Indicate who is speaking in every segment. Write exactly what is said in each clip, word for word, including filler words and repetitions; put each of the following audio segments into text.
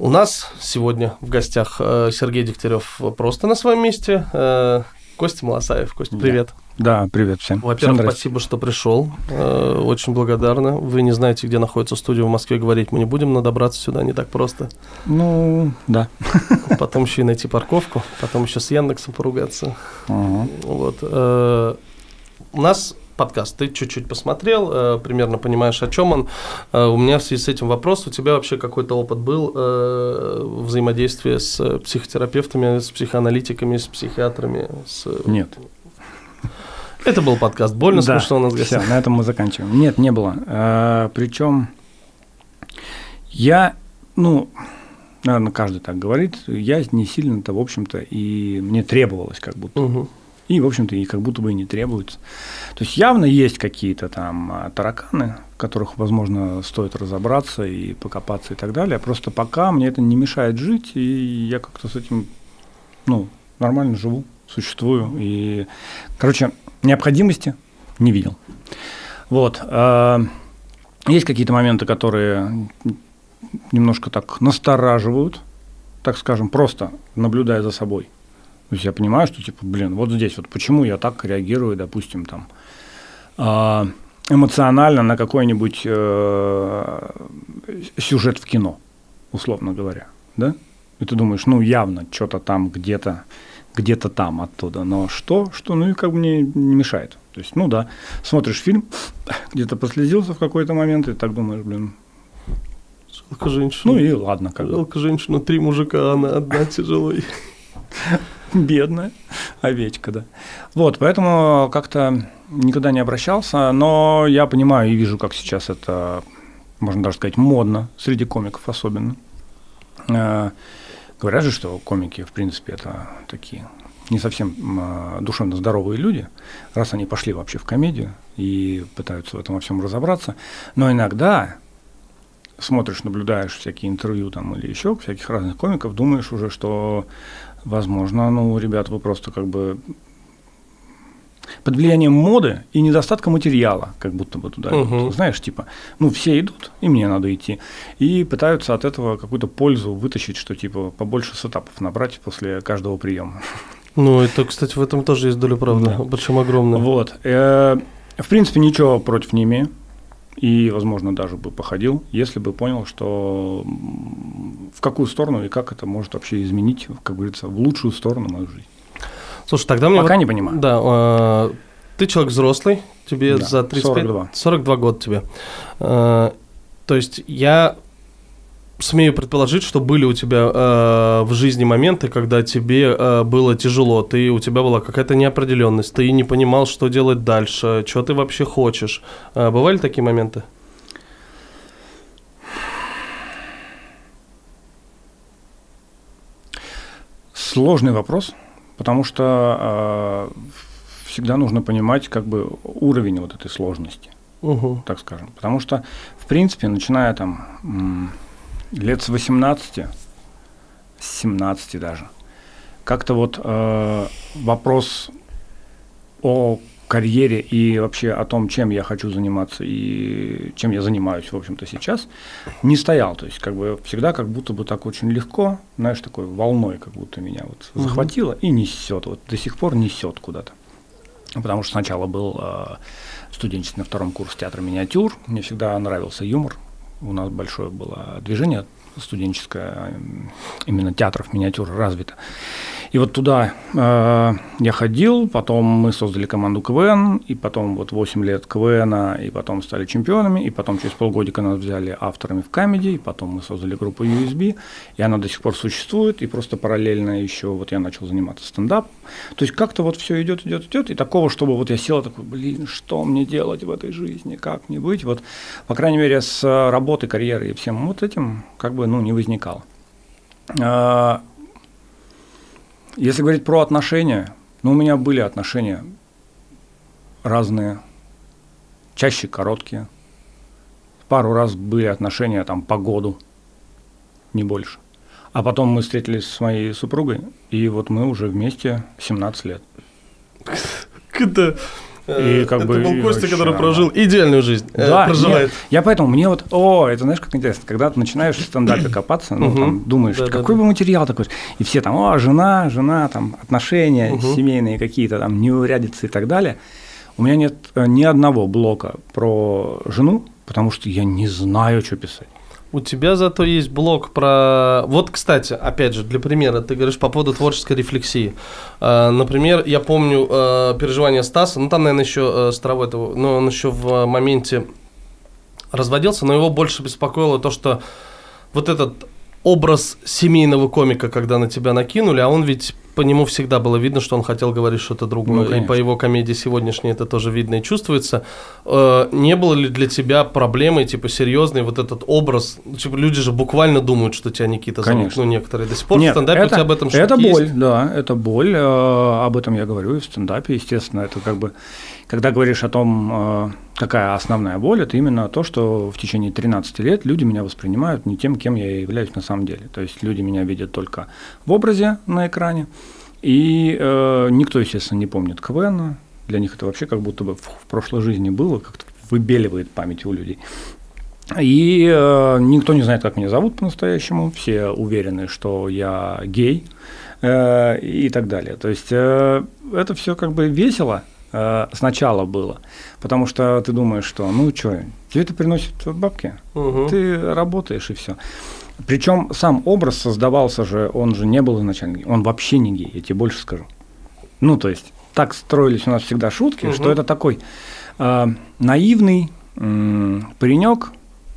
Speaker 1: У нас сегодня в гостях Сергей Дегтярев просто на своем месте. Костя Малосаев. Костя, привет.
Speaker 2: Да, да, привет всем.
Speaker 1: Во-первых, всем спасибо, что пришел. Очень благодарна. Вы не знаете, где находится студия в Москве, говорить мы не будем, но добраться сюда не так просто.
Speaker 2: Ну, да.
Speaker 1: Потом еще и найти парковку, потом еще с Яндексом поругаться.
Speaker 2: Угу.
Speaker 1: Вот. У нас подкаст, ты чуть-чуть посмотрел, примерно понимаешь, о чем он. У меня в связи с этим вопрос, у тебя вообще какой-то опыт был взаимодействия с психотерапевтами, с психоаналитиками, с психиатрами? С...
Speaker 2: Нет.
Speaker 1: Это был подкаст. Больно
Speaker 2: да,
Speaker 1: смешно у нас в гостях.
Speaker 2: Все, на этом мы заканчиваем. Нет, не было. А, причем я, ну, наверное, каждый так говорит, я не сильно-то, в общем-то, и мне требовалось как будто.
Speaker 1: Угу.
Speaker 2: И, в общем-то, и как будто бы и не требуется. То есть явно есть какие-то там тараканы, в которых, возможно, стоит разобраться и покопаться и так далее. Просто пока мне это не мешает жить, и я как-то с этим, ну, нормально живу, существую. И, короче, необходимости не видел. Вот. Есть какие-то моменты, которые немножко так настораживают, так скажем, просто наблюдая за собой. То есть я понимаю, что, типа, блин, вот здесь вот почему я так реагирую, допустим, там, эмоционально на какой-нибудь э, сюжет в кино, условно говоря, да? И ты думаешь, ну, явно что-то там где-то, где-то там оттуда, но что, что, ну, и как бы мне не мешает. То есть, ну, да, смотришь фильм, где-то послезился в какой-то момент, и так думаешь, блин.
Speaker 1: Жалко женщину.
Speaker 2: Ну, и ладно. Как
Speaker 1: Жалко женщину, три мужика, она одна тяжелой.
Speaker 2: Бедная овечка, да. Вот, поэтому как-то никогда не обращался, но я понимаю и вижу, как сейчас это, можно даже сказать, модно, среди комиков особенно. Э, говорят же, что комики, в принципе, это такие не совсем э, душевно здоровые люди, раз они пошли вообще в комедию и пытаются в этом во всем разобраться. Но иногда смотришь, наблюдаешь всякие интервью там или еще всяких разных комиков, думаешь уже, что возможно, ну, ребят, вы просто как бы под влиянием моды и недостатка материала, как будто бы туда идут. Uh-huh. Знаешь, типа, ну, все идут, и мне надо идти. И пытаются от этого какую-то пользу вытащить, что, типа, побольше сетапов набрать после каждого приема.
Speaker 1: Ну, это, кстати, в этом тоже есть доля правды, да. Причем огромная.
Speaker 2: Вот. В принципе, ничего против не имею. И, возможно, даже бы походил, если бы понял, что в какую сторону и как это может вообще изменить, как говорится, в лучшую сторону мою жизнь.
Speaker 1: Слушай, тогда мне…
Speaker 2: Пока
Speaker 1: вот,
Speaker 2: не понимаю.
Speaker 1: Да, э, ты человек взрослый, тебе
Speaker 2: да,
Speaker 1: за тридцать пять…
Speaker 2: сорок два.
Speaker 1: сорок два года тебе. Э, то есть я смею предположить, что были у тебя э, в жизни моменты, когда тебе э, было тяжело, ты, у тебя была какая-то неопределенность, ты не понимал, что делать дальше, что ты вообще хочешь. Э, бывали такие моменты?
Speaker 2: Сложный вопрос, потому что э, всегда нужно понимать как бы уровень вот этой сложности,
Speaker 1: угу.
Speaker 2: так скажем. Потому что, в принципе, начиная там… М- лет с восемнадцати, с семнадцати даже, как-то вот э, вопрос о карьере и вообще о том, чем я хочу заниматься и чем я занимаюсь, в общем-то, сейчас, не стоял. То есть, как бы всегда как будто бы так очень легко, знаешь, такой волной как будто меня вот uh-huh. захватило и несет, вот до сих пор несет куда-то. Потому что сначала был э, студенческий на втором курсе театра миниатюр, мне всегда нравился юмор. У нас большое было движение студенческое, именно театров миниатюр развито. И вот туда э, я ходил, потом мы создали команду КВН, и потом вот восемь лет КВНа, и потом стали чемпионами, и потом через полгодика нас взяли авторами в Камеди, и потом мы создали группу ю эс би, и она до сих пор существует, и просто параллельно еще вот я начал заниматься стендапом. То есть как-то вот все идет, идет, идет, и такого, чтобы вот я сел такой, блин, что мне делать в этой жизни, как мне быть, вот, по крайней мере, с работы, карьерой и всем вот этим, как бы, ну, не возникало. Если говорить про отношения, ну, у меня были отношения разные, чаще короткие. Пару раз были отношения там по году, не больше. А потом мы встретились с моей супругой, и вот мы уже вместе семнадцать лет.
Speaker 1: Это
Speaker 2: И как
Speaker 1: это
Speaker 2: бы,
Speaker 1: был Костя,
Speaker 2: вообще,
Speaker 1: который прожил идеальную жизнь.
Speaker 2: Да,
Speaker 1: проживает.
Speaker 2: Нет, я поэтому, мне вот, о, это знаешь, как интересно, когда ты начинаешь в стендапе копаться, ну, там, думаешь,
Speaker 1: Да,
Speaker 2: какой
Speaker 1: да,
Speaker 2: бы материал такой, и все там, о, жена, жена, там, отношения
Speaker 1: Угу.
Speaker 2: семейные какие-то, там, неурядицы и так далее. У меня нет ни одного блока про жену, потому что я не знаю, что писать.
Speaker 1: У тебя зато есть блог про... Вот, кстати, опять же, для примера, ты говоришь по поводу творческой рефлексии. Uh, например, я помню uh, переживания Стаса, ну там, наверное, еще uh, Старовой, но он еще в моменте разводился, но его больше беспокоило то, что вот этот образ семейного комика, когда на тебя накинули, а он ведь по нему всегда было видно, что он хотел говорить что-то другое, ну, и по его комедии сегодняшней это тоже видно и чувствуется. Э, не было ли для тебя проблемой, типа, серьезный вот этот образ? Типа, люди же буквально думают, что тебя Никита зовут, ну, некоторые до сих пор.
Speaker 2: Нет,
Speaker 1: в стендапе
Speaker 2: это,
Speaker 1: у тебя об этом что-то
Speaker 2: это боль,
Speaker 1: есть?
Speaker 2: да, это боль, э, об этом я говорю и в стендапе, естественно, это как бы, когда говоришь о том, э, какая основная боль, это именно то, что в течение тринадцати лет люди меня воспринимают не тем, кем я являюсь на самом деле. То есть люди меня видят только в образе на экране, и э, никто, естественно, не помнит КВН. Для них это вообще как будто бы в, в прошлой жизни было, как-то выбеливает память у людей. И э, никто не знает, как меня зовут по-настоящему, все уверены, что я гей э, и так далее. То есть э, это все как бы весело. Сначала было, потому что ты думаешь, что ну что, тебе это приносит бабки, угу. Ты работаешь и все. Причем сам образ создавался же, он же не был изначально, он вообще не гей, я тебе больше скажу. Ну, то есть, так строились у нас всегда шутки, угу. Что это такой э, наивный э, паренек,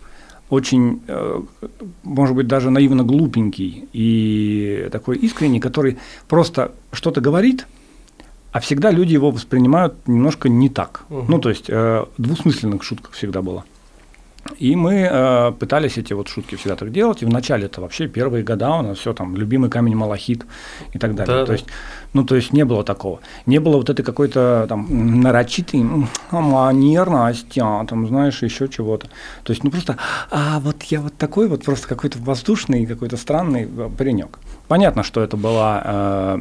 Speaker 2: очень, э, может быть, даже наивно глупенький и такой искренний, который просто что-то говорит, а всегда люди его воспринимают немножко не так. Uh-huh. Ну, то есть, э, двусмысленных шутках всегда было. И мы э, пытались эти вот шутки всегда так делать. И вначале это вообще первые года у нас все там, любимый камень малахит и так далее. Да, то есть, ну, то есть не было такого. Не было вот этой какой-то там нарочитой манерности, там, знаешь, еще чего-то. То есть, ну, просто, а вот я вот такой вот просто какой-то воздушный, какой-то странный паренек. Понятно, что это была э,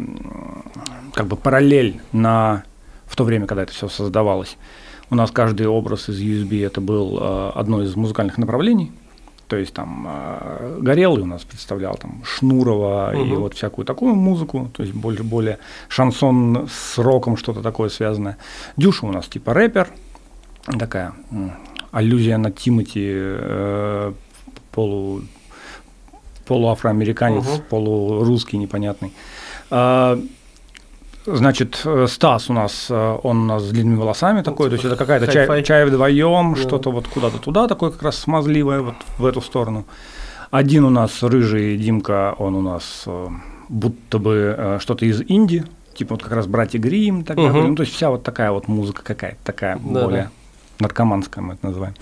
Speaker 2: как бы параллель на, в то время, когда это все создавалось. У нас каждый образ из ю эс би это был э, одно из музыкальных направлений. То есть там э, Горелый у нас представлял там Шнурова угу. И вот всякую такую музыку, то есть более, более шансон с роком, что-то такое связанное. Дюша у нас типа рэпер, такая м, аллюзия на Тимати, э, полу, полуафроамериканец, угу. Полурусский непонятный. А, значит, Стас у нас, он у нас с длинными волосами такой, то есть это какая-то чай, чай вдвоем, yeah. Что-то вот куда-то туда, такое как раз смазливое вот в эту сторону. Один у нас рыжий Димка, он у нас будто бы что-то из инди, типа вот как раз братья Гримм, так далее. Uh-huh. Ну, то есть вся вот такая вот музыка какая-то, такая да, более да. наркоманская, мы это называем.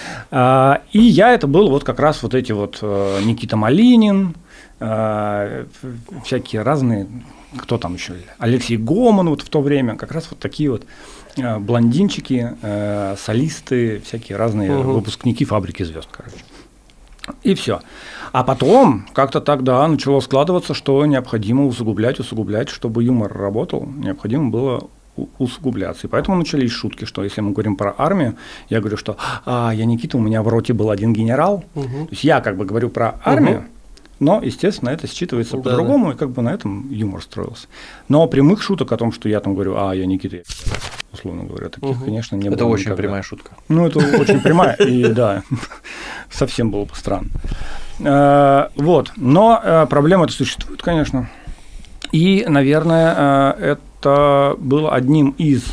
Speaker 2: А, и я это был вот как раз вот эти вот Никита Малинин, а, всякие разные. Кто там еще? Алексей Гоман вот в то время, как раз вот такие вот э, блондинчики, э, солисты, всякие разные угу. выпускники «Фабрики звезд», короче. И все. А потом как-то тогда начало складываться, что необходимо усугублять, усугублять, чтобы юмор работал, необходимо было усугубляться. И поэтому начались шутки, что если мы говорим про армию, я говорю, что а, я Никита, у меня в роте был один генерал. Угу. То есть я как бы говорю про армию, угу. Но, естественно, это считывается да, по-другому, да. И как бы на этом юмор строился. Но прямых шуток о том, что я там говорю, а, я Никита, условно говоря, таких, угу. конечно, не
Speaker 3: это
Speaker 2: было.
Speaker 3: Это очень
Speaker 2: никогда.
Speaker 3: Прямая шутка.
Speaker 2: Ну, это очень прямая, и да, совсем было бы странно. Вот, но проблема-то существует, конечно. И, наверное, это было одним из,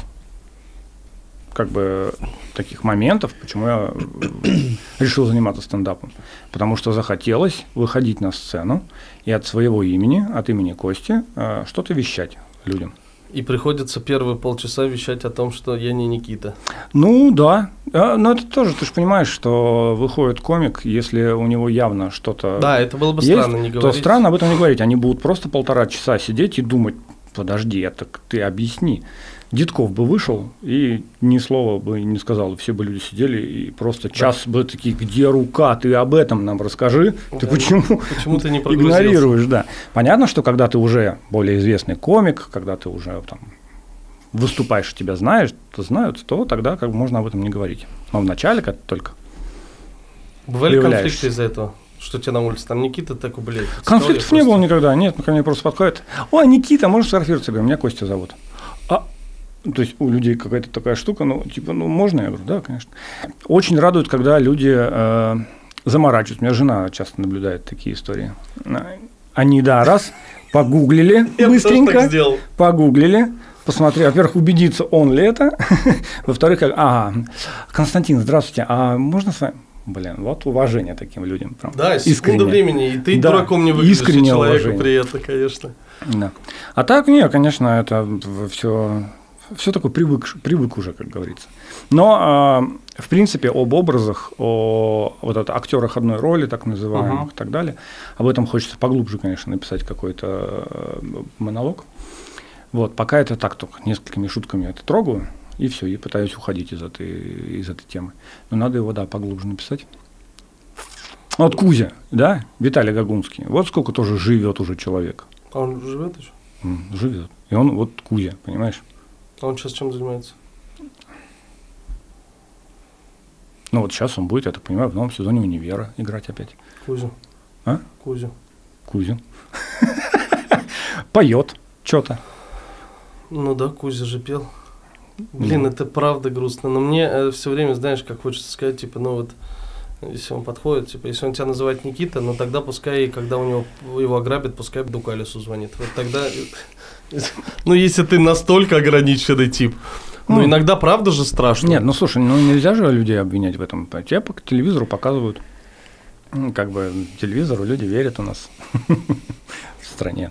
Speaker 2: как бы, таких моментов, почему я решил заниматься стендапом. Потому что захотелось выходить на сцену и от своего имени, от имени Кости, что-то вещать людям.
Speaker 1: И приходится первые полчаса вещать о том, что я не Никита.
Speaker 2: Ну да, но это тоже, ты же понимаешь, что выходит комик, если у него явно что-то
Speaker 1: да, это было бы
Speaker 2: есть,
Speaker 1: странно не говорить.
Speaker 2: То странно об этом не говорить. Они будут просто полтора часа сидеть и думать, подожди, это ты объясни. Дедков бы вышел и ни слова бы не сказал, все бы люди сидели и просто да. Час бы такие, где рука, ты об этом нам расскажи, да. Ты почему,
Speaker 1: почему ты не
Speaker 2: игнорируешь, да. Понятно, что когда ты уже более известный комик, когда ты уже там выступаешь, тебя знаешь, то знают, то тогда как бы можно об этом не говорить. Но вначале как только
Speaker 1: Бывали конфликты из-за этого? Что тебе на улице, там Никита такой, блядь.
Speaker 2: Конфликтов не было никогда, нет, ко мне просто подходит. О, Никита, можешь сфотографироваться? Я говорю, меня Костя зовут. А, то есть у людей какая-то такая штука, ну, типа, ну, можно? Я говорю, да, конечно. Очень радует, когда люди э, заморачиваются. У меня жена часто наблюдает такие истории. Они, да, раз, погуглили быстренько, погуглили, посмотрели, во-первых, убедиться, он ли это, во-вторых, как, ага, Константин, здравствуйте, а можно с вами? Блин, вот уважение таким людям. Прям.
Speaker 1: Да, секунду времени, и ты да, дураком не выглядишь, и человеку уважение. Приятно, конечно.
Speaker 2: Да. А так, нет, конечно, это все, все такое привык, привык уже, как говорится. Но, э, в принципе, об образах, о вот это, актерах одной роли, так называемых, uh-huh. и так далее, об этом хочется поглубже, конечно, написать какой-то монолог. Вот, пока это так только, несколькими шутками это трогаю. И все, и пытаюсь уходить из этой, из этой темы. Но надо его, да, поглубже написать. Вот Кузя, да, Виталий Гагунский. Вот сколько тоже живет уже человек.
Speaker 1: А он живет еще?
Speaker 2: Mm, живет. И он вот Кузя, понимаешь?
Speaker 1: А он сейчас чем занимается?
Speaker 2: Ну вот сейчас он будет, я так понимаю, в новом сезоне «Универа» играть опять.
Speaker 1: Кузю.
Speaker 2: А?
Speaker 1: Кузю.
Speaker 2: Кузю. Поет что-то.
Speaker 1: Ну да, Кузя же пел. Блин, mm. это правда грустно, но мне э, все время, знаешь, как хочется сказать, типа, ну вот, если он подходит, типа, если он тебя называет Никита, ну тогда пускай, когда у него его ограбят, пускай Дукалису звонит. Вот тогда, ну если ты настолько ограниченный тип, ну иногда правда же страшно.
Speaker 2: Нет, ну слушай, ну нельзя же людей обвинять в этом. Тебя по телевизору показывают, как бы телевизору люди верят у нас в стране,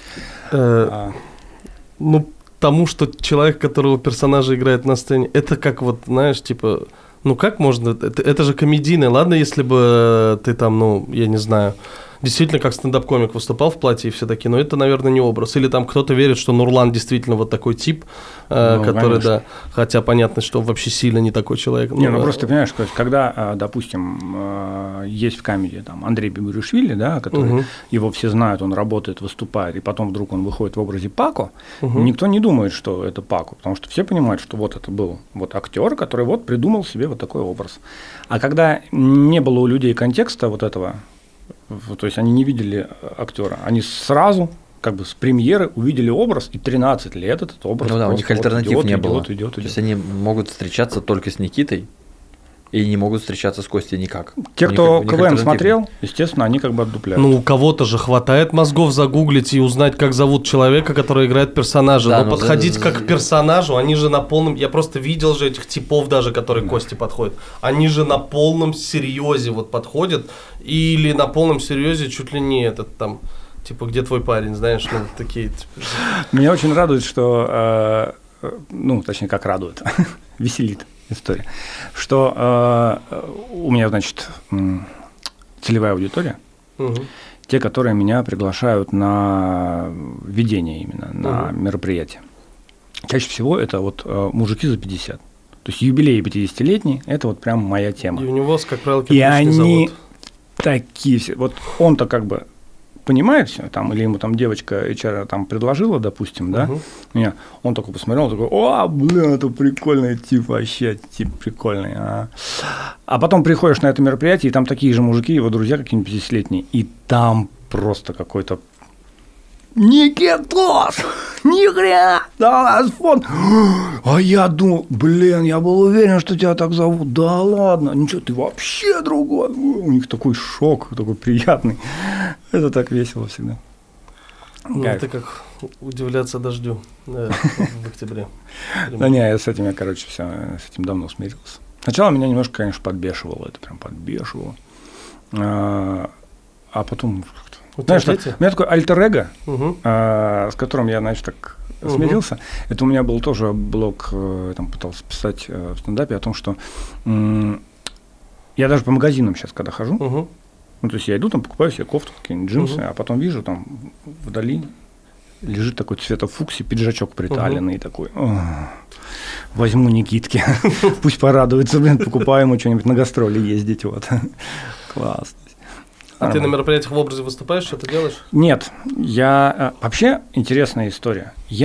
Speaker 2: да?
Speaker 1: Ну, тому, что человек, которого персонажа играет на сцене, это как вот, знаешь, типа, ну как можно, это, это же комедийное, ладно, если бы ты там, ну, я не знаю, действительно как стендап-комик выступал в платье и все такие, но это, наверное, не образ. Или там кто-то верит, что Нурлан действительно вот такой тип, э, ну, который, конечно. Да, хотя понятно, что он вообще сильно не такой человек.
Speaker 2: Не, ну, ну просто, понимаешь, когда, допустим, есть в камеди там Андрей Бегуришвили, да, который, угу. его все знают, он работает, выступает, и потом вдруг он выходит в образе Пако, угу. никто не думает, что это Пако, потому что все понимают, что вот это был вот актер, который вот придумал себе вот такой образ. А когда не было у людей контекста вот этого, то есть они не видели актера, они сразу как бы с премьеры увидели образ, и тринадцать лет этот образ.
Speaker 3: Ну да, у них альтернатив
Speaker 2: вот идет,
Speaker 3: не
Speaker 2: идет,
Speaker 3: было.
Speaker 2: Идет, идет, идет.
Speaker 3: То есть они могут встречаться только с Никитой и не могут встречаться с Костей никак.
Speaker 2: Те, кто КВН смотрел, естественно, они как бы отдупляют.
Speaker 1: Ну, у кого-то же хватает мозгов загуглить и узнать, как зовут человека, который играет персонажа. Да, но, но подходить за... как к персонажу, они же на полном... Я просто видел же этих типов даже, которые да. к Косте подходят. Они же на полном серьезе вот подходят. Или на полном серьезе чуть ли не этот там... Типа, где твой парень, знаешь, ну, такие... Типа...
Speaker 2: Меня очень радует, что... Э, ну, точнее, как радует. Веселит история. Что э, у меня, значит, целевая аудитория. Угу. Те, которые меня приглашают на ведение именно, на угу. мероприятие. Чаще всего это вот э, мужики за пятьдесят. То есть юбилей пятидесятилетний – это вот прям моя тема.
Speaker 1: И у него, как правило,
Speaker 2: и они завод. Такие все. Вот он-то как бы... понимает все, там, или ему там девочка эйч ар там предложила, допустим, да, uh-huh. меня, он такой посмотрел, такой, о, блин, это прикольный тип, вообще, тип прикольный, а. А потом приходишь на это мероприятие, и там такие же мужики, его друзья какие-нибудь пятидесятилетние, и там просто какой-то Никитос, нихрена, да, у нас фон. А я думал, блин, я был уверен, что тебя так зовут. Да ладно, ничего, ты вообще другой. У них такой шок, такой приятный. Это так весело всегда.
Speaker 1: Ну, это как удивляться дождю да, в октябре.
Speaker 2: Да не, я с этим, я, короче, все, с этим давно смирился. Сначала меня немножко, конечно, подбешивало, это прям подбешивало. А, а потом...
Speaker 1: Вот
Speaker 2: знаешь, что, у меня такой альтер-эго,
Speaker 1: угу.
Speaker 2: а, с которым я, значит, так угу. смирился. Это у меня был тоже блог, я там пытался писать в стендапе о том, что м- я даже по магазинам сейчас, когда хожу, угу. ну, то есть я иду, там покупаю себе кофту, какие-нибудь джинсы, угу. а потом вижу, там вдали лежит такой цвета фукси, пиджачок приталенный, угу. такой, возьму Никитки, пусть порадуется, блин, покупаю ему что-нибудь на гастроли ездить, вот. Классно.
Speaker 1: А ты на мероприятиях в образе выступаешь, что ты делаешь?
Speaker 2: Нет, я... Вообще интересная история. Я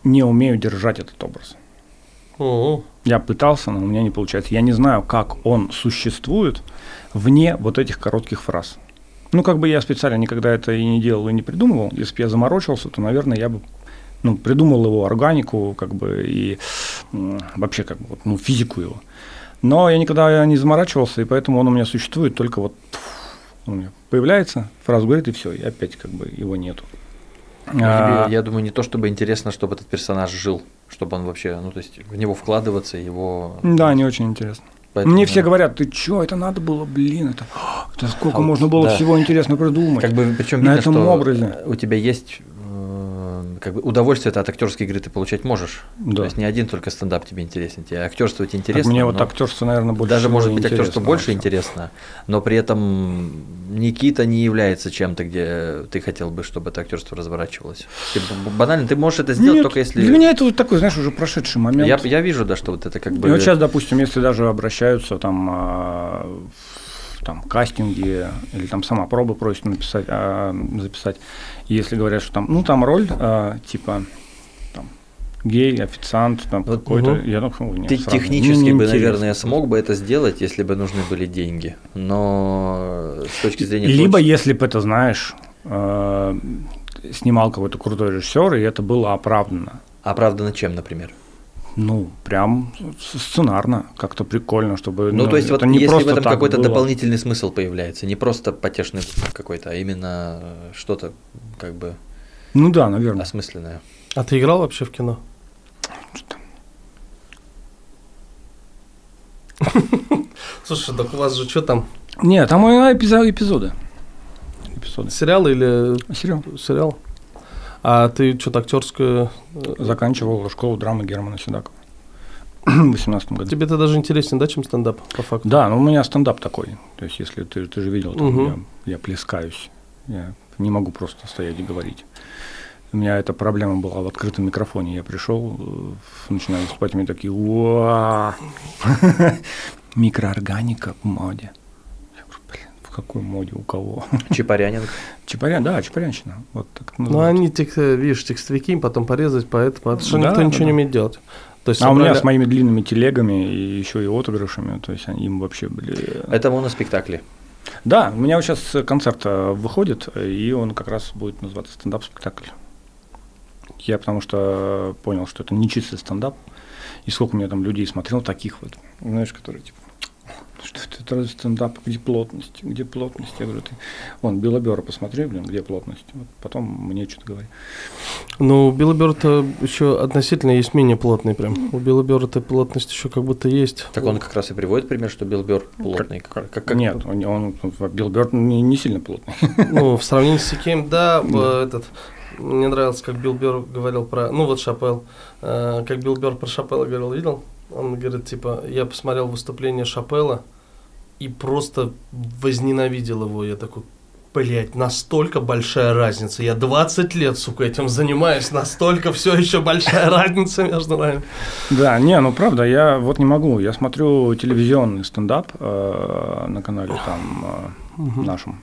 Speaker 2: не умею держать этот образ.
Speaker 1: О-о.
Speaker 2: Я пытался, но у меня не получается. Я не знаю, как он существует вне вот этих коротких фраз. Ну, как бы я специально никогда это и не делал, и не придумывал. Если бы я заморочился, то, наверное, я бы ну, придумал его органику, как бы, и м, вообще, как бы, ну, физику его. Но я никогда не заморачивался, и поэтому он у меня существует только вот он у меня появляется, фразу говорит, и все, и опять как бы его нету.
Speaker 3: А, я думаю, не то чтобы интересно, чтобы этот персонаж жил, чтобы он вообще, ну, то есть в него вкладываться, его…
Speaker 2: Да, не очень интересно.
Speaker 3: Поэтому,
Speaker 2: Мне все говорят, ты чё, это надо было, блин, это, это сколько а можно было
Speaker 3: да.
Speaker 2: всего интересно придумать.
Speaker 3: Как бы, причем
Speaker 2: на
Speaker 3: видно,
Speaker 2: этом
Speaker 3: что
Speaker 2: образе.
Speaker 3: У тебя есть как бы удовольствие от актерской игры ты получать можешь.
Speaker 2: Да.
Speaker 3: То есть не один только стендап тебе интересен, тебе актерство тебе интересно.
Speaker 2: Так мне вот актерство, наверное, больше
Speaker 3: даже может быть
Speaker 2: интересно,
Speaker 3: актерство больше
Speaker 2: вообще.
Speaker 3: интересно, но при этом Никита не является чем-то, где ты хотел бы, чтобы это актерство разворачивалось. Типа, банально, ты можешь это сделать
Speaker 2: Нет,
Speaker 3: только если.
Speaker 2: Для меня это вот такой, знаешь, уже прошедший момент.
Speaker 3: Я, я вижу, да, что вот это как бы.
Speaker 2: И вот сейчас, допустим, если даже обращаются там, а, там кастинги или там сама проба просит написать, а, записать, если говорят, что там, ну там роль а, типа там гей, официант, там вот, какой-то, угу. я думаю, нет,
Speaker 3: ты
Speaker 2: сразу,
Speaker 3: технически бы, наверное, смог бы это сделать, если бы нужны были деньги, но с точки зрения
Speaker 2: либо
Speaker 3: творчества...
Speaker 2: если бы это, знаешь, э, снимал какой-то крутой режиссер, и это было оправдано.
Speaker 3: Оправдано чем, например?
Speaker 2: Ну, прям сценарно, как-то прикольно, чтобы…
Speaker 3: Ну,
Speaker 2: ну,
Speaker 3: то есть, вот
Speaker 2: не
Speaker 3: если в этом какой-то
Speaker 2: было.
Speaker 3: дополнительный смысл появляется, не просто потешный какой-то, а именно что-то как бы…
Speaker 2: Ну да, наверное.
Speaker 3: Осмысленное.
Speaker 1: А ты играл вообще в кино?
Speaker 2: Что?
Speaker 1: Слушай, так у вас же что там?
Speaker 2: Нет, там эпизоды. эпизоды.
Speaker 1: Сериал или…
Speaker 2: Сериал.
Speaker 1: Сериал. А ты что-то актерскую…
Speaker 2: Заканчивал школу драмы Германа Седакова в восемнадцатом году.
Speaker 1: Тебе это даже интереснее, да, чем стендап, по факту?
Speaker 2: Да, ну у меня стендап такой. То есть, если ты, ты же видел, там,
Speaker 1: угу.
Speaker 2: я, я плескаюсь. Я не могу просто стоять и говорить. У меня эта проблема была в открытом микрофоне. Я пришел, начинаю выступать, и мне такие, уа микроорганика в моде. Я говорю, блин, в какой моде, у кого?
Speaker 3: Чапарянинг.
Speaker 2: Чапарян, да, чапарянщина. Вот так
Speaker 1: ну, они, тек, видишь, текстовики, им потом порезать, поэтому, потому что да, никто да, ничего да. не умеет делать. То есть
Speaker 2: а
Speaker 1: собрали...
Speaker 2: у меня с моими длинными телегами и еще и отыгрышами, то есть они им вообще были…
Speaker 3: Это моноспектакли.
Speaker 2: Да, у меня вот сейчас концерт выходит, и он как раз будет называться «Стендап-спектакль». Я потому что понял, что это не чистый стендап, и сколько у меня там людей смотрел, таких вот, знаешь, которые типа… Что это стендап, где плотность, где плотность? Я говорю, ты, вон, Белобера посмотри, блин, где плотность. Вот потом мне что-то говори.
Speaker 1: Ну, у Белобера-то еще относительно есть менее плотный прям. У Белобера-то плотность еще как будто есть.
Speaker 3: Так он как раз и приводит пример, что Белбер плотный.
Speaker 2: Как, как, как? Нет, он, он, Белбер не, не сильно плотный.
Speaker 1: Ну, в сравнении с Сикеем, да, да. Этот… Мне нравилось, как Билл Бёрр говорил про… Ну, вот Шапел. Э, как Билл Бёрр про Шапела говорил, видел? Он говорит, типа, я посмотрел выступление Шапела и просто возненавидел его. Я такой, блядь, настолько большая разница. Я двадцать лет, сука, этим занимаюсь, настолько все еще большая разница между нами.
Speaker 2: Да, не, ну правда, я вот не могу. Я смотрю телевизионный стендап э, на канале там э, угу. нашем.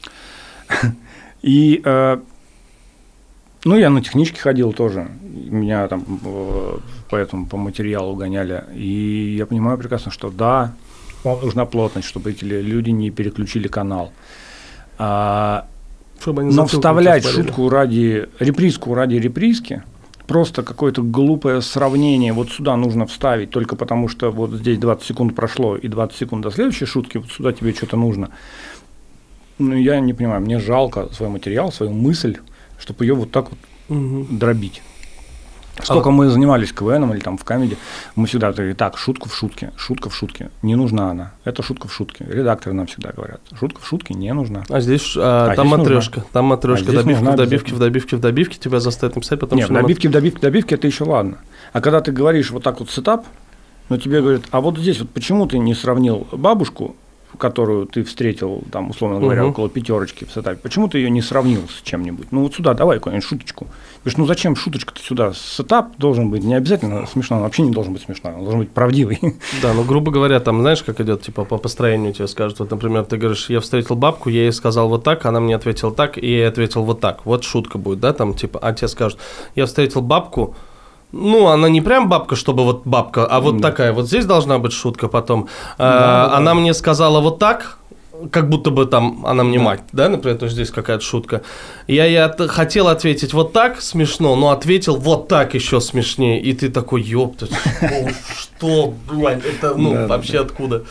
Speaker 2: И… Э, ну, я на техничке ходил тоже, меня там поэтому по материалу гоняли, и я понимаю прекрасно, что да, нужна плотность, чтобы эти люди не переключили канал. А, но вставлять шутку ради, репризку ради репризки, просто какое-то глупое сравнение, вот сюда нужно вставить, только потому что вот здесь двадцать секунд прошло и двадцать секунд до следующей шутки, вот сюда тебе что-то нужно. Ну, я не понимаю, мне жалко свой материал, свою мысль, чтобы ее вот так вот угу. дробить. Сколько а... мы занимались КВНом или там в камеди, мы всегда говорили, так, шутка в шутке, шутка в шутке, не нужна она, это шутка в шутке. Редакторы нам всегда говорят, шутка в шутке не нужна.
Speaker 1: А здесь, а, а там матрешка, там матрешка, а добивка в добивке, в добивке, в добивке, тебя заставят написать, потом…
Speaker 2: Нет, в добивке, в добивке, в добивке, это еще ладно. А когда ты говоришь вот так вот сетап, ну тебе говорят, а вот здесь вот почему ты не сравнил бабушку, которую ты встретил, там, условно говоря, uh-huh. около пятерочки в сетапе, почему ты ее не сравнил с чем-нибудь? Ну вот сюда давай какую-нибудь шуточку. Говоришь, ну зачем шуточка-то сюда? Сетап должен быть не обязательно смешной, он вообще не должен быть смешной, он должен быть правдивый. Да,
Speaker 1: ну грубо говоря, там знаешь, как идет, типа по построению тебе скажут, вот, например, ты говоришь, я встретил бабку, я ей сказал вот так, она мне ответила так, и я ей ответил вот так, вот шутка будет, да, там, типа, а тебе скажут, я встретил бабку, Ну, она не прям бабка, чтобы вот бабка, а вот да. такая. Вот здесь должна быть шутка потом. Да, а, да, она да. мне сказала вот так, как будто бы там она мне да. мать, да, например, то здесь какая-то шутка. Я ей от, хотел ответить вот так, смешно, но ответил вот так еще смешнее. И ты такой, ёпта, что, блядь, это, ну, вообще откуда?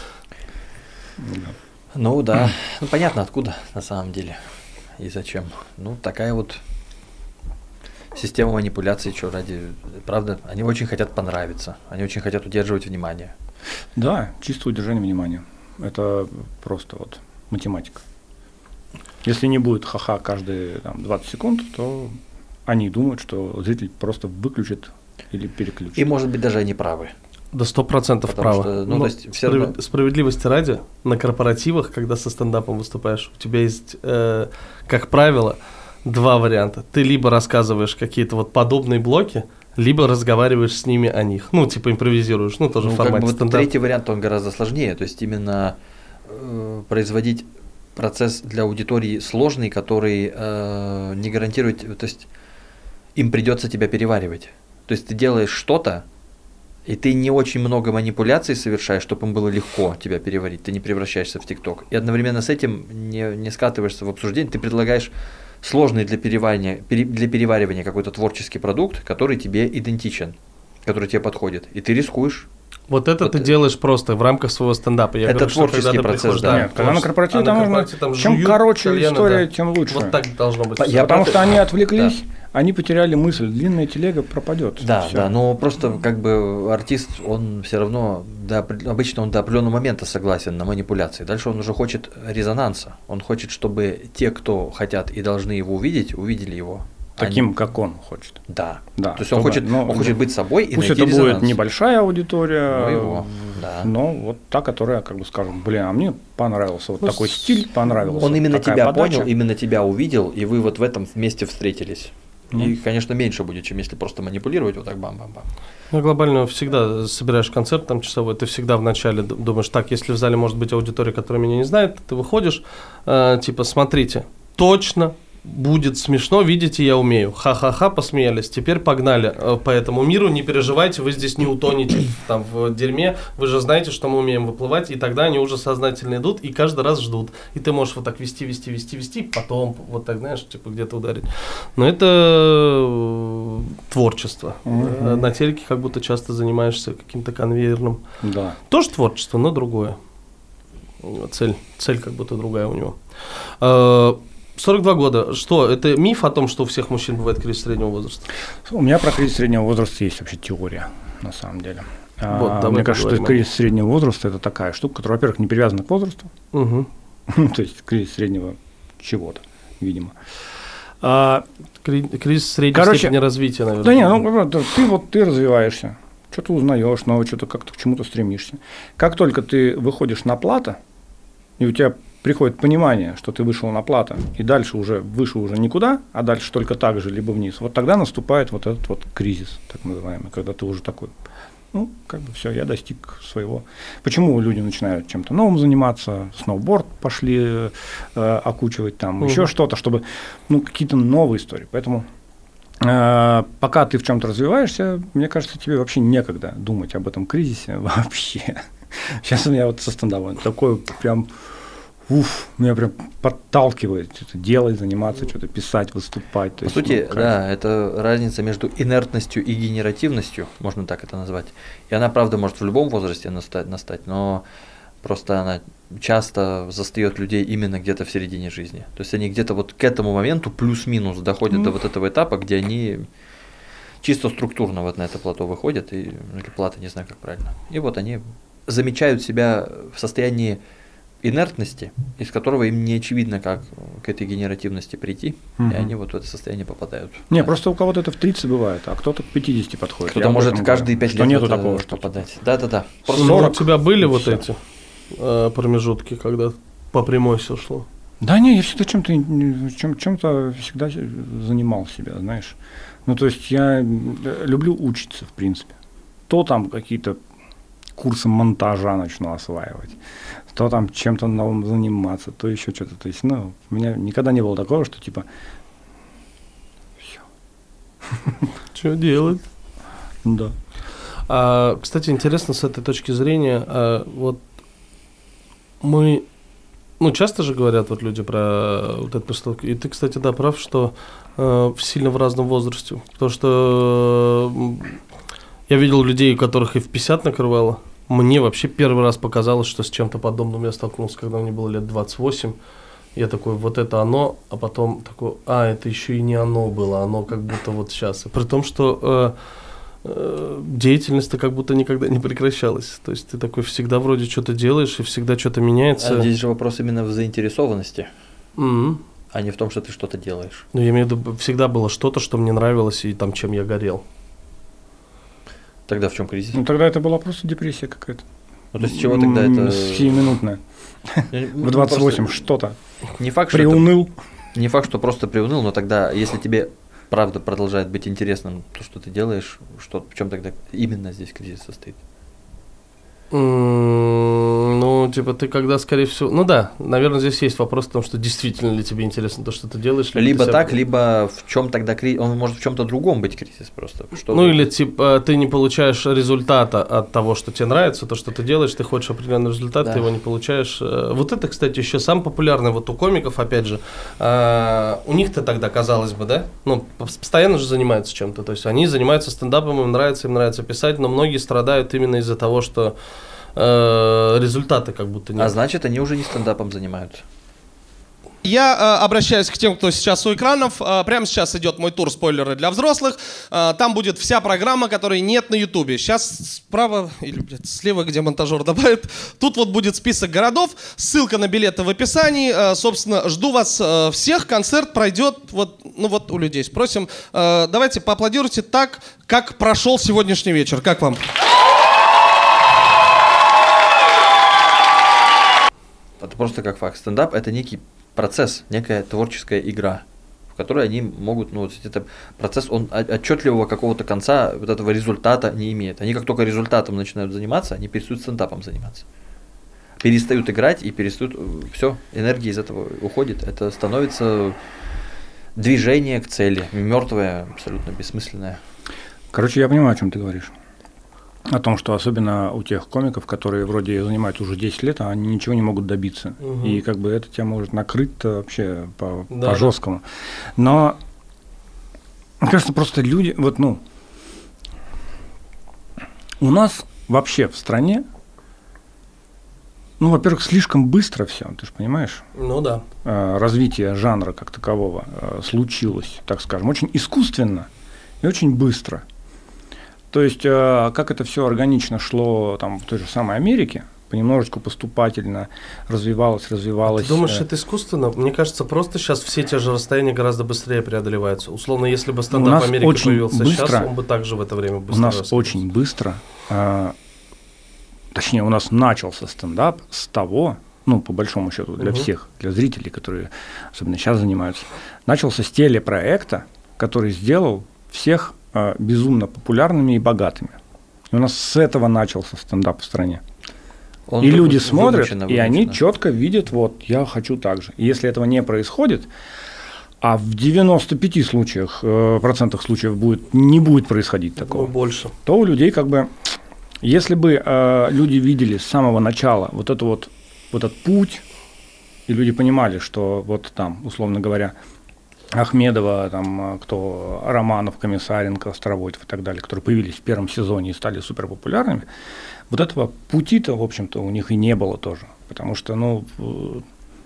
Speaker 3: Ну, да, ну, понятно, откуда на самом деле и зачем. Ну, такая вот система манипуляций, что ради, правда, они очень хотят понравиться, они очень хотят удерживать внимание.
Speaker 2: Да, чисто удержание внимания. Это просто вот математика. Если не будет ха-ха каждые там, двадцать секунд, то они думают, что зритель просто выключит или переключит.
Speaker 3: И, может быть, даже они правы.
Speaker 1: Да сто процентов правы.
Speaker 3: Что, ну,
Speaker 1: ну,
Speaker 3: то есть, все
Speaker 1: справед...
Speaker 3: равно...
Speaker 1: Справедливости ради, на корпоративах, когда со стендапом выступаешь, у тебя есть, э, как правило, два варианта. Ты либо рассказываешь какие-то вот подобные блоки, либо разговариваешь с ними о них. Ну, типа импровизируешь, ну, тоже
Speaker 3: ну,
Speaker 1: в формате
Speaker 3: как бы
Speaker 1: стендапа.
Speaker 3: Третий вариант, он гораздо сложнее. То есть, именно э, производить процесс для аудитории сложный, который э, не гарантирует, то есть, им придется тебя переваривать. То есть, ты делаешь что-то, и ты не очень много манипуляций совершаешь, чтобы им было легко тебя переварить. Ты не превращаешься в ТикТок. И одновременно с этим не, не скатываешься в обсуждение. Ты предлагаешь сложный для переваривания, для переваривания какой-то творческий продукт, который тебе идентичен, который тебе подходит. И ты рискуешь.
Speaker 1: Вот это вот ты делаешь просто в рамках своего стендапа. Я
Speaker 3: это
Speaker 1: говорю,
Speaker 3: творческий
Speaker 1: что,
Speaker 3: процесс, да.
Speaker 2: Нет, когда на корпоративе, а там, можно, там чем жуют, короче колено, история, да. тем лучше.
Speaker 1: Вот так должно быть.
Speaker 2: Я потому что они отвлеклись, да. они потеряли мысль, длинная телега пропадет.
Speaker 3: Да,
Speaker 2: все.
Speaker 3: да, но просто как бы артист, он все равно, до, обычно он до определенного момента согласен на манипуляции. Дальше он уже хочет резонанса. Он хочет, чтобы те, кто хотят и должны его увидеть, увидели его.
Speaker 2: Таким,
Speaker 3: они...
Speaker 2: как он хочет.
Speaker 3: Да.
Speaker 2: да.
Speaker 3: То есть он хочет,
Speaker 2: но,
Speaker 3: он хочет быть собой и
Speaker 2: пусть
Speaker 3: найти
Speaker 2: это
Speaker 3: резонанс.
Speaker 2: будет небольшая аудитория,
Speaker 3: но, его, да.
Speaker 2: но вот та, которая, как бы скажем, блин, а мне понравился вот ну, такой стиль, понравился.
Speaker 3: Он именно тебя
Speaker 2: подача.
Speaker 3: понял, именно тебя увидел, и вы вот в этом вместе встретились. Mm. И, конечно, меньше будет, чем если просто манипулировать вот так бам-бам-бам.
Speaker 1: Ну, глобально всегда собираешь концерт там часовой, ты всегда вначале думаешь, так, если в зале может быть аудитория, которая меня не знает, ты выходишь, э, типа, смотрите, точно будет смешно, видите, я умею. Ха-ха-ха, посмеялись. Теперь погнали по этому миру. Не переживайте, вы здесь не утонете там в дерьме. Вы же знаете, что мы умеем выплывать. И тогда они уже сознательно идут и каждый раз ждут. И ты можешь вот так вести, вести, вести, вести, потом вот так, знаешь, типа где-то ударить. Но это творчество. Mm-hmm. На телеке как будто часто занимаешься каким-то конвейерным.
Speaker 2: Да.
Speaker 1: Тоже творчество, но другое. Цель, цель как будто другая у него. сорок два года. Что, это миф о том, что у всех мужчин бывает кризис среднего возраста?
Speaker 2: У меня про кризис среднего возраста есть вообще теория, на самом деле. Вот, а, мне кажется, что кризис среднего возраста – это такая штука, которая, во-первых, не привязана к возрасту, угу. то есть кризис среднего чего-то, видимо.
Speaker 1: А, кризис средней Короче, степени развития, наверное.
Speaker 2: Да не, ну ты вот ты развиваешься, что-то узнаешь, новое, что-то как-то к чему-то стремишься. Как только ты выходишь на плато, и у тебя приходит понимание, что ты вышел на плато, и дальше уже выше уже никуда, а дальше только так же, либо вниз. Вот тогда наступает вот этот вот кризис, так называемый, когда ты уже такой, ну, как бы все, я достиг своего. Почему люди начинают чем-то новым заниматься, сноуборд пошли э, окучивать, там, угу. еще что-то, чтобы, ну, какие-то новые истории. Поэтому э, пока ты в чем-то развиваешься, мне кажется, тебе вообще некогда думать об этом кризисе вообще. Сейчас у меня вот со стендапом такой прям... Уф, меня прям подталкивает что-то делать, заниматься, что-то писать, выступать.
Speaker 3: По есть, сути, ну, да, это разница между инертностью и генеративностью, можно так это назвать. И она, правда, может в любом возрасте настать, настать, но просто она часто застает людей именно где-то в середине жизни. То есть они где-то вот к этому моменту плюс-минус доходят mm. до вот этого этапа, где они чисто структурно вот на это плато выходят, и, или плато, не знаю, как правильно. И вот они замечают себя в состоянии инертности, из которого им не очевидно, как к этой генеративности прийти, угу. и они вот в это состояние попадают.
Speaker 2: Не, да. Просто у кого-то это в тридцать бывает, а кто-то к пятидесяти подходит.
Speaker 3: Кто-то может каждые пять лет
Speaker 2: нету такого, что
Speaker 3: попадать. Да-да-да.
Speaker 1: сорок, у тебя были вот все. эти э, промежутки, когда по прямой все шло?
Speaker 2: Да не, я всегда чем-то, чем, чем-то всегда занимал себя, знаешь. Ну, то есть я люблю учиться, в принципе. То там какие-то курсы монтажа начну осваивать, то там чем-то новым заниматься, то еще что-то. То есть, ну, у меня никогда не было такого, что типа все.
Speaker 1: Что делать?
Speaker 2: Да.
Speaker 1: А, кстати, интересно с этой точки зрения, а, вот мы, ну, часто же говорят вот люди про вот эту постановку, и ты, кстати, да, прав, что э, сильно в разном возрасте, потому что э, я видел людей, у которых и в пятьдесят накрывало. Мне вообще первый раз показалось, что с чем-то подобным я столкнулся, когда мне было лет двадцать восемь. Я такой, вот это оно, а потом такой, а, это еще и не оно было, оно как будто вот сейчас. При том, что э, э, деятельность-то как будто никогда не прекращалась. То есть ты такой всегда вроде что-то делаешь, и всегда что-то меняется.
Speaker 3: А здесь же вопрос именно в заинтересованности,
Speaker 1: Mm-hmm.
Speaker 3: а не в том, что ты что-то делаешь.
Speaker 1: Ну, я имею в виду, всегда было что-то, что мне нравилось, и там, чем я горел.
Speaker 3: Тогда в чем кризис?
Speaker 2: Ну, тогда это была просто депрессия какая-то.
Speaker 3: Ну, то есть чего тогда это...
Speaker 2: Сиюминутная. В двадцать восемь что-то.
Speaker 3: Не факт, что
Speaker 2: приуныл.
Speaker 3: Это, не факт, что просто приуныл, но тогда, если тебе правда продолжает быть интересным то, что ты делаешь, что, в чем тогда именно здесь кризис состоит?
Speaker 1: Ну, типа, ты когда, скорее всего... Ну да, наверное, здесь есть вопрос в том, что действительно ли тебе интересно то, что ты делаешь.
Speaker 3: Либо, либо
Speaker 1: ты
Speaker 3: так,
Speaker 1: себя...
Speaker 3: либо в чем тогда кризис... Он может в чем-то другом быть кризис просто. Что
Speaker 1: ну, или, типа, ты не получаешь результата от того, что тебе нравится, то, что ты делаешь, ты хочешь определенный результат, да. Ты его не получаешь. Вот это, кстати, еще самый популярный вот у комиков, опять же. У них-то тогда, казалось бы, да? Ну, постоянно же занимаются чем-то. То есть они занимаются стендапом, им нравится, им нравится писать, но многие страдают именно из-за того, что результаты как будто нет.
Speaker 3: А значит, они уже не стендапом занимаются.
Speaker 4: Я э, обращаюсь к тем, кто сейчас у экранов. Э, прямо сейчас идет мой тур «Спойлеры для взрослых». Э, там будет вся программа, которой нет на Ютубе. Сейчас справа, или блядь, слева, где монтажер добавит, тут вот будет список городов. Ссылка на билеты в описании. Э, собственно, жду вас э, всех. Концерт пройдет вот, ну вот у людей. Спросим. Э, давайте поаплодируйте так, как прошел сегодняшний вечер. Как вам?
Speaker 3: Это просто как факт. Стендап – это некий процесс, некая творческая игра, в которой они могут, ну, это процесс, он отчетливого какого-то конца, вот этого результата не имеет. Они как только результатом начинают заниматься, они перестают стендапом заниматься. Перестают играть и перестают, все, энергия из этого уходит. Это становится движение к цели, мертвое, абсолютно бессмысленное.
Speaker 2: Короче, я понимаю, о чем ты говоришь. О том, что особенно у тех комиков, которые вроде занимаются уже десять лет, а они ничего не могут добиться. Угу. И как бы это тебя может накрыть вообще по, да, по жесткому. Но, мне кажется, просто люди, вот, ну, у нас вообще в стране, ну, во-первых, слишком быстро все, ты же понимаешь?
Speaker 1: Ну да.
Speaker 2: Развитие жанра как такового случилось, так скажем, очень искусственно и очень быстро. То есть, э, как это все органично шло там, в той же самой Америке, понемножечку поступательно развивалось, развивалось.
Speaker 1: Ты думаешь, это искусственно? Мне кажется, просто сейчас все те же расстояния гораздо быстрее преодолеваются. Условно, если бы стендап в Америке появился
Speaker 2: быстро,
Speaker 1: сейчас, он бы также в это время быстро
Speaker 2: У нас
Speaker 1: раскрылся.
Speaker 2: очень быстро, э, точнее, у нас начался стендап с того, ну, по большому счету, для угу. всех, для зрителей, которые особенно сейчас занимаются, начался с телепроекта, который сделал всех безумно популярными и богатыми. И у нас с этого начался стендап в стране. Он и люди смотрят, вымучено, вымучено. И они четко видят, вот, я хочу так же. И если этого не происходит, а в девяноста пяти случаях, э, процентах случаев будет, не будет происходить такого,
Speaker 1: больше.
Speaker 2: То у людей как бы, если бы э, люди видели с самого начала вот, это вот, вот этот путь, и люди понимали, что вот там, условно говоря, Ахмедова, там, кто, Романов, Комиссаренко, Островойтов и так далее, которые появились в первом сезоне и стали суперпопулярными, вот этого пути-то, в общем-то, у них и не было тоже, потому что, ну…
Speaker 3: У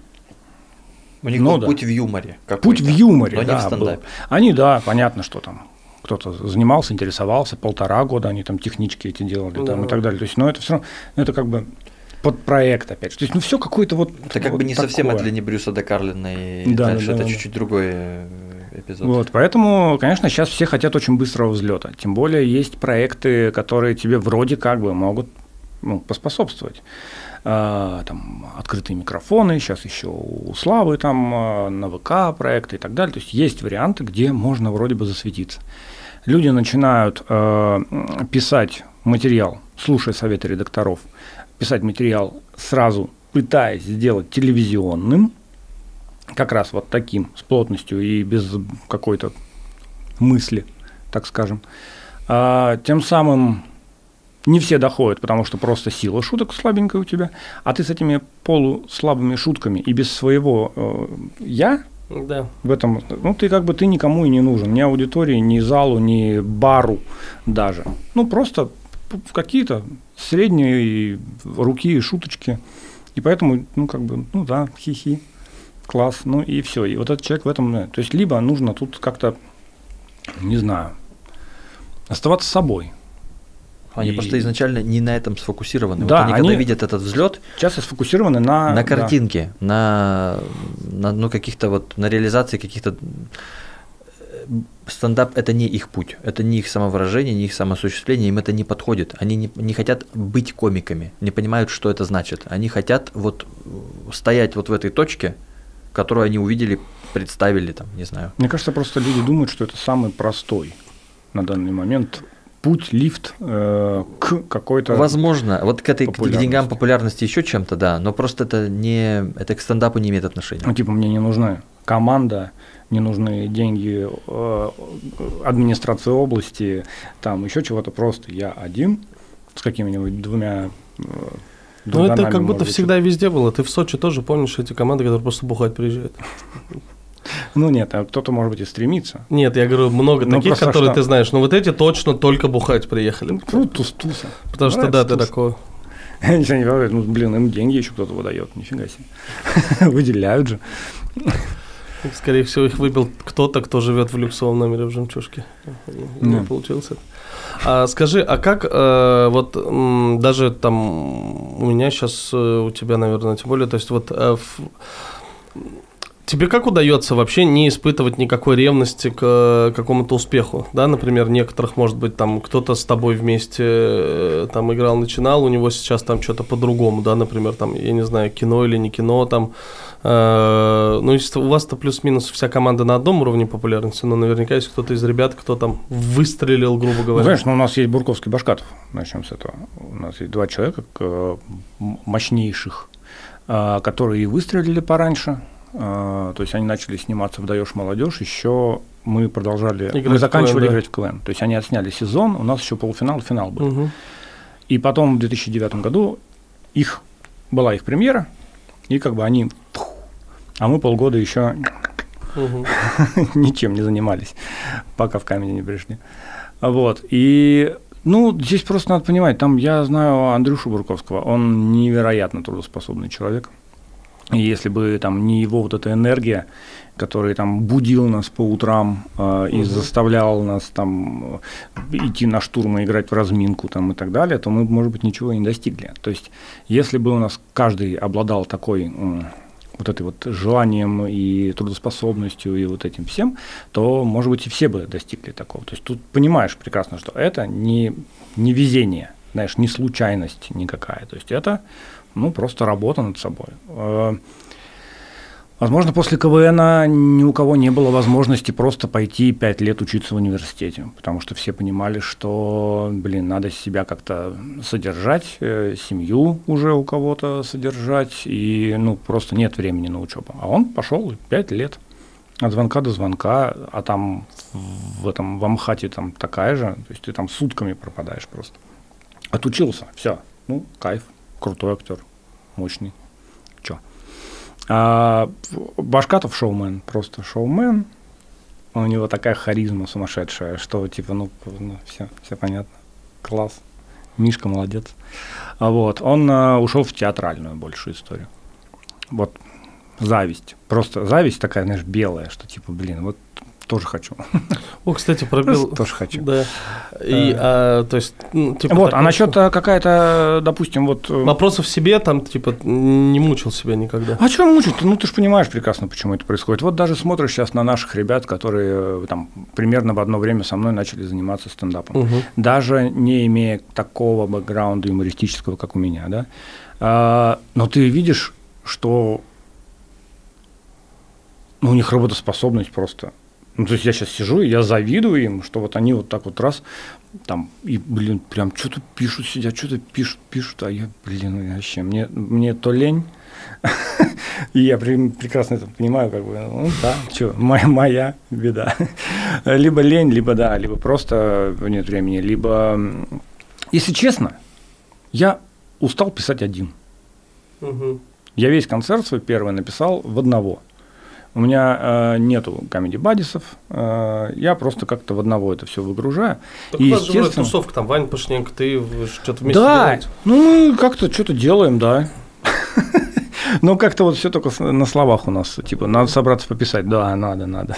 Speaker 3: них
Speaker 2: ну,
Speaker 3: был
Speaker 2: да.
Speaker 3: путь в юморе.
Speaker 2: Путь в юморе,
Speaker 3: но
Speaker 2: да,
Speaker 3: не в стендапе.
Speaker 2: Был. Они, да, понятно, что там кто-то занимался, интересовался, полтора года они там технички эти делали, да. там, и так далее, то есть, ну, это все равно, ну, это как бы… под проект, опять же. То есть, ну, все какое-то вот…
Speaker 3: Это как
Speaker 2: вот
Speaker 3: бы не
Speaker 2: такое.
Speaker 3: совсем это не Брюса де Карлина, и
Speaker 2: да,
Speaker 3: дальше
Speaker 2: да,
Speaker 3: это
Speaker 2: да,
Speaker 3: чуть-чуть да. другой эпизод.
Speaker 2: Вот, поэтому, конечно, сейчас все хотят очень быстрого взлета. Тем более есть проекты, которые тебе вроде как бы могут, ну, поспособствовать. А, там открытые микрофоны, сейчас еще у Славы там на ВК проекты и так далее. То есть есть варианты, где можно вроде бы засветиться. Люди начинают э, писать материал, слушая советы редакторов, писать материал сразу пытаясь сделать телевизионным, как раз вот таким, с плотностью и без какой-то мысли, так скажем. А, тем самым не все доходят, потому что просто сила шуток слабенькая у тебя, а ты с этими полуслабыми шутками и без своего э, «я»
Speaker 1: Да.
Speaker 2: в этом, ну, ты как бы ты никому и не нужен, ни аудитории, ни залу, ни бару даже. Ну, просто в какие-то средние руки шуточки. И поэтому, ну, как бы, ну да, хи-хи, класс, ну и все. И вот этот человек в этом, то есть, либо нужно тут как-то, не знаю, оставаться собой.
Speaker 3: Они и... просто изначально не на этом сфокусированы.
Speaker 2: Да,
Speaker 3: вот они, они когда видят этот взлет,
Speaker 2: часто сфокусированы на...
Speaker 3: На картинке, да. на, на ну, каких-то вот, на реализации каких-то... Стендап – это не их путь, это не их самовыражение, не их самоосуществление, им это не подходит. Они не, не хотят быть комиками, не понимают, что это значит. Они хотят вот стоять вот в этой точке, которую они увидели, представили, там, не знаю.
Speaker 2: Мне кажется, просто люди думают, что это самый простой на данный момент путь, лифт э, к какой-то
Speaker 3: возможно, вот к этой к деньгам, популярности, еще чем-то, да, но просто это не, это к стендапу не имеет отношения.
Speaker 2: Ну, типа, мне не нужна команда, не нужны деньги э, администрации области, там еще чего-то, просто я один с какими-нибудь двумя э,
Speaker 1: ну, это как будто всегда везде было. Ты в Сочи тоже помнишь эти команды, которые просто бухать приезжают?
Speaker 2: Ну нет, а кто-то, может быть, и стремится.
Speaker 1: Нет, я говорю, много
Speaker 2: ну,
Speaker 1: таких, которые
Speaker 2: что...
Speaker 1: ты знаешь, но вот эти точно только бухать приехали.
Speaker 2: Ну, туз-туса.
Speaker 1: Потому что да, ты такой.
Speaker 2: Ничего не говорю, ну, блин, им деньги еще кто-то выдает, нифига себе. Выделяют же.
Speaker 1: Скорее всего, их выбил кто-то, кто живет в люксовом номере в «Жемчужке». Не yeah. получилось это. А скажи, а как э, вот м, даже там у меня сейчас, э, у тебя, наверное, тем более, то есть вот э, в, тебе как удается вообще не испытывать никакой ревности к э, какому-то успеху, да, например, некоторых, может быть, там кто-то с тобой вместе э, там играл, начинал, у него сейчас там что-то по-другому, да, например, там, я не знаю, кино или не кино, там, э, ну, если у вас-то плюс-минус вся команда на одном уровне популярности, но наверняка есть кто-то из ребят, кто там выстрелил, грубо говоря.
Speaker 2: Ну, конечно, у нас есть Бурковский, Башкатов, начнем с этого, у нас есть два человека мощнейших, которые и выстрелили пораньше. Uh, то есть они начали сниматься в «Даешь молодежь», еще мы продолжали, играть мы заканчивали КВН, да. играть в КВН. То есть они отсняли сезон, у нас еще полуфинал, финал был. Uh-huh. И потом в две тысячи девятом году их, была их премьера, и как бы они, а мы полгода еще uh-huh. ничем не занимались, пока в Камеди не пришли. Вот, и... Ну, здесь просто надо понимать, там я знаю Андрюшу Бурковского, он невероятно трудоспособный человек. И если бы там не его вот эта энергия, которая там будил нас по утрам э, и угу. заставлял нас там идти на штурм и играть в разминку там и так далее, то мы, может быть, ничего и не достигли. То есть, если бы у нас каждый обладал такой э, вот этой вот желанием и трудоспособностью и вот этим всем, то, может быть, и все бы достигли такого. То есть, тут понимаешь прекрасно, что это не, не везение, знаешь, не случайность никакая. То есть, это ну, просто работа над собой. Возможно, после КВНа ни у кого не было возможности просто пойти пять лет учиться в университете, потому что все понимали, что, блин, надо себя как-то содержать, семью уже у кого-то содержать, и, ну, просто нет времени на учебу. А он пошел пять лет от звонка до звонка, а там в этом в Амхате там такая же, то есть ты там сутками пропадаешь просто. Отучился, все, ну, кайф. Крутой актер, мощный. Чё? А, Башкатов шоумен, просто шоумен. У него такая харизма сумасшедшая, что типа, ну, ну все, все понятно. Класс. Мишка молодец. А вот, он а, ушел в театральную большую историю. Вот, зависть. Просто зависть такая, знаешь, белая, что типа, блин, вот тоже хочу.
Speaker 1: О, кстати, пробил.
Speaker 2: Тоже хочу.
Speaker 1: Да. И, а, то есть, ну, типа,
Speaker 2: вот, а насчет какая-то, допустим, вот...
Speaker 1: Вопросов себе там, типа, не мучил себя никогда.
Speaker 2: А что мучить? Ну, ты же понимаешь прекрасно, почему это происходит. Вот даже смотришь сейчас на наших ребят, которые там примерно в одно время со мной начали заниматься стендапом. Угу. Даже не имея такого бэкграунда юмористического, как у меня, да. А, но ты видишь, что ну, у них работоспособность просто... Ну, то есть я сейчас сижу, и я завидую им, что вот они вот так вот раз, там, и, блин, прям что-то пишут, сидят, что-то пишут, пишут, а я, блин, вообще, мне, мне то лень, И я прекрасно это понимаю, как бы, ну да, что, моя, моя беда. Либо лень, либо да, либо просто нет времени, либо, если честно, я устал писать один.
Speaker 1: Угу.
Speaker 2: Я весь концерт свой первый написал в одного. У меня э, нету комеди-бадисов, э, я просто как-то в одного это все выгружаю.
Speaker 1: Так
Speaker 2: и
Speaker 1: у вас же вроде
Speaker 2: естественно...
Speaker 1: тусовка, там Ваня Пашненко, ты вы что-то вместе
Speaker 2: Да,
Speaker 1: делаете?
Speaker 2: ну мы как-то что-то делаем, да. Но как-то вот все только на словах у нас, типа, надо собраться пописать, да, надо, надо.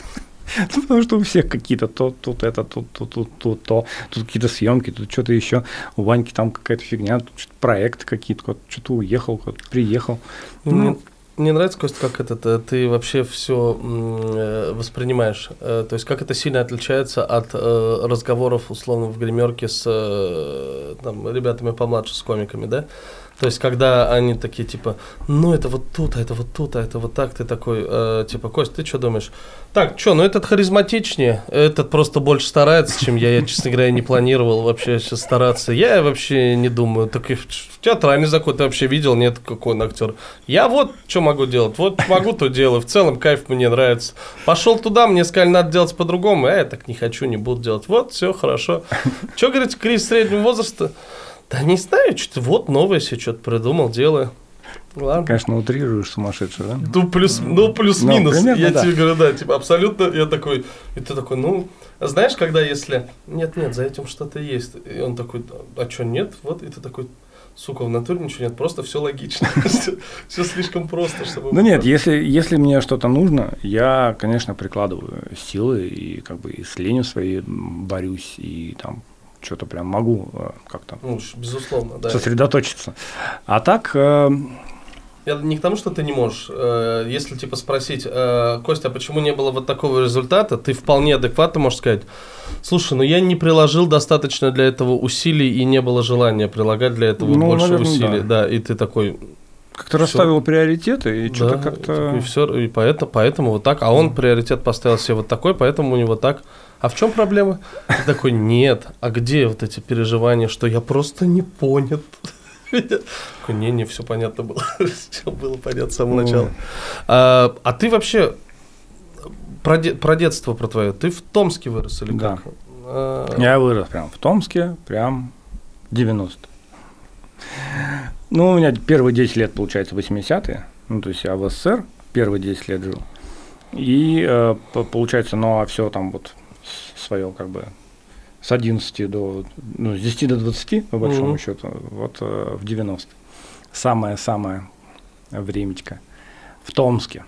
Speaker 2: Потому что у всех какие-то то, тут это, тут, тут, тут, тут, то, тут какие-то съемки, тут что-то еще. У Ваньки там какая-то фигня, тут проекты какие-то, что-то уехал, кто-то приехал.
Speaker 1: Ну, мне нравится, Костя, как это ты вообще все воспринимаешь. То есть, как это сильно отличается от разговоров, условно, в гримерке с там, ребятами помладше, с комиками, да? То есть, когда они такие, типа, ну, это вот тут, а это вот тут, а это вот так, ты такой, э, типа, Кость, ты что думаешь? Так, что, ну, этот харизматичнее, этот просто больше старается, чем я. Я, честно говоря, не планировал вообще сейчас стараться. Я вообще не думаю. Так и в театральный закон ты вообще видел? Нет, какой он актер. Я вот что могу делать, вот могу, то делаю. В целом, кайф мне нравится. Пошел туда, мне сказали, надо делать по-другому. А я так не хочу, не буду делать. Вот, все, хорошо. Что, говорите, кризис среднего возраста? Да не знаю, что-то вот новое себе что-то придумал, делаю. Ладно.
Speaker 2: Конечно, утрируешь сумасшедший, да?
Speaker 1: Ну, плюс, ну, плюс-минус.
Speaker 2: Ну,
Speaker 1: я
Speaker 2: да.
Speaker 1: тебе говорю, да, типа, абсолютно, я такой, и ты такой, ну, знаешь, когда если, нет-нет, за этим что-то есть, и он такой, а что, нет, вот, и ты такой, сука, в натуре ничего нет, просто все логично, все слишком просто, чтобы...
Speaker 2: Ну нет, если, если мне что-то нужно, я, конечно, прикладываю силы и как бы и с ленью своей борюсь, и там что-то прям могу как-то
Speaker 1: ну, безусловно, да.
Speaker 2: сосредоточиться. А так... Э...
Speaker 1: Я не к тому, что ты не можешь. Если типа спросить, Костя, а почему не было вот такого результата, ты вполне адекватно можешь сказать, слушай, ну я не приложил достаточно для этого усилий и не было желания прилагать для этого ну, больше наверное, усилий. Да. да, и ты такой...
Speaker 2: Как-то расставил приоритеты и
Speaker 1: да,
Speaker 2: что-то как-то...
Speaker 1: И, все, и поэтому, поэтому вот так. А он приоритет поставил себе вот такой, поэтому у него так. А в чем проблема? Ты такой, нет. А где вот эти переживания, что я просто не понят? Такой, не, не, все понятно было. Все было понятно с самого начала. А, а ты вообще про, де, про детство про твое. Ты в Томске вырос или
Speaker 2: да.
Speaker 1: как? А...
Speaker 2: Я вырос прям в Томске, прям девяностые. Ну, у меня первые десять лет, получается, восьмидесятые. Ну, то есть я в СССР первые десять лет жил. И э, получается, ну, а все там вот свое как бы с одиннадцати до, ну, с десяти до двадцати, по большому mm-hmm. счету, вот э, в девяностые. Самое-самое времечко в Томске.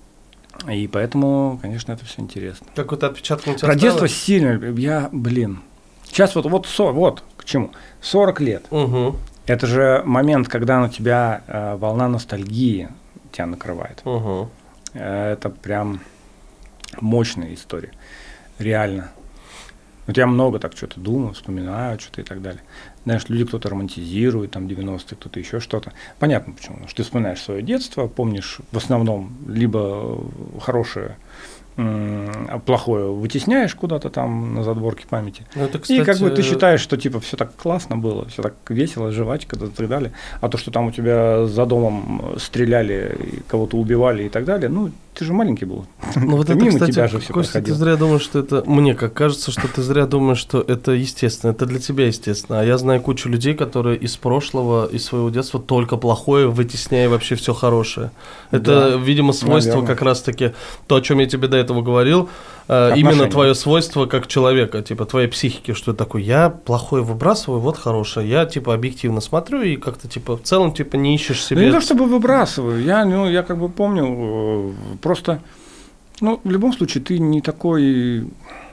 Speaker 2: И поэтому, конечно, это все интересно.
Speaker 1: Какой-то отпечаток на тебя
Speaker 2: Про детство
Speaker 1: осталось?
Speaker 2: сильно, я, блин, сейчас вот, вот, со, вот к чему, сорок лет.
Speaker 1: Угу.
Speaker 2: Это же момент, когда на тебя э, волна ностальгии тебя накрывает.
Speaker 1: Угу.
Speaker 2: Э, это прям мощная история, реально. Вот я много так что-то думаю, вспоминаю что-то и так далее. Знаешь, люди кто-то романтизирует, там, девяностые, кто-то еще что-то. Понятно почему. Потому что ты вспоминаешь свое детство, помнишь в основном либо хорошее, м- плохое вытесняешь куда-то там на задворке памяти. Ну, это, кстати... И как бы ты считаешь, что типа все так классно было, все так весело, жвачка и так далее. А то, что там у тебя за домом стреляли, кого-то убивали и так далее, ну, ты же маленький был.
Speaker 1: Ну вот это, кстати, тебя же все Костя, проходило. Ты зря думаешь, что это... Мне как кажется, что ты зря думаешь, что это естественно. Это для тебя естественно. А я знаю кучу людей, которые из прошлого, из своего детства только плохое, вытесняя вообще все хорошее. Это, да, видимо, свойство наверное. Как раз-таки, то, о чем я тебе до этого говорил, отношения. Именно твое свойство как человека, типа твоей психики, что это такое, я плохое выбрасываю, вот хорошее. Я типа объективно смотрю и как-то типа в целом типа не ищешь себе...
Speaker 2: Да не то, чтобы выбрасываю. Я, ну, я как бы помню... Просто, ну, в любом случае, ты не такой...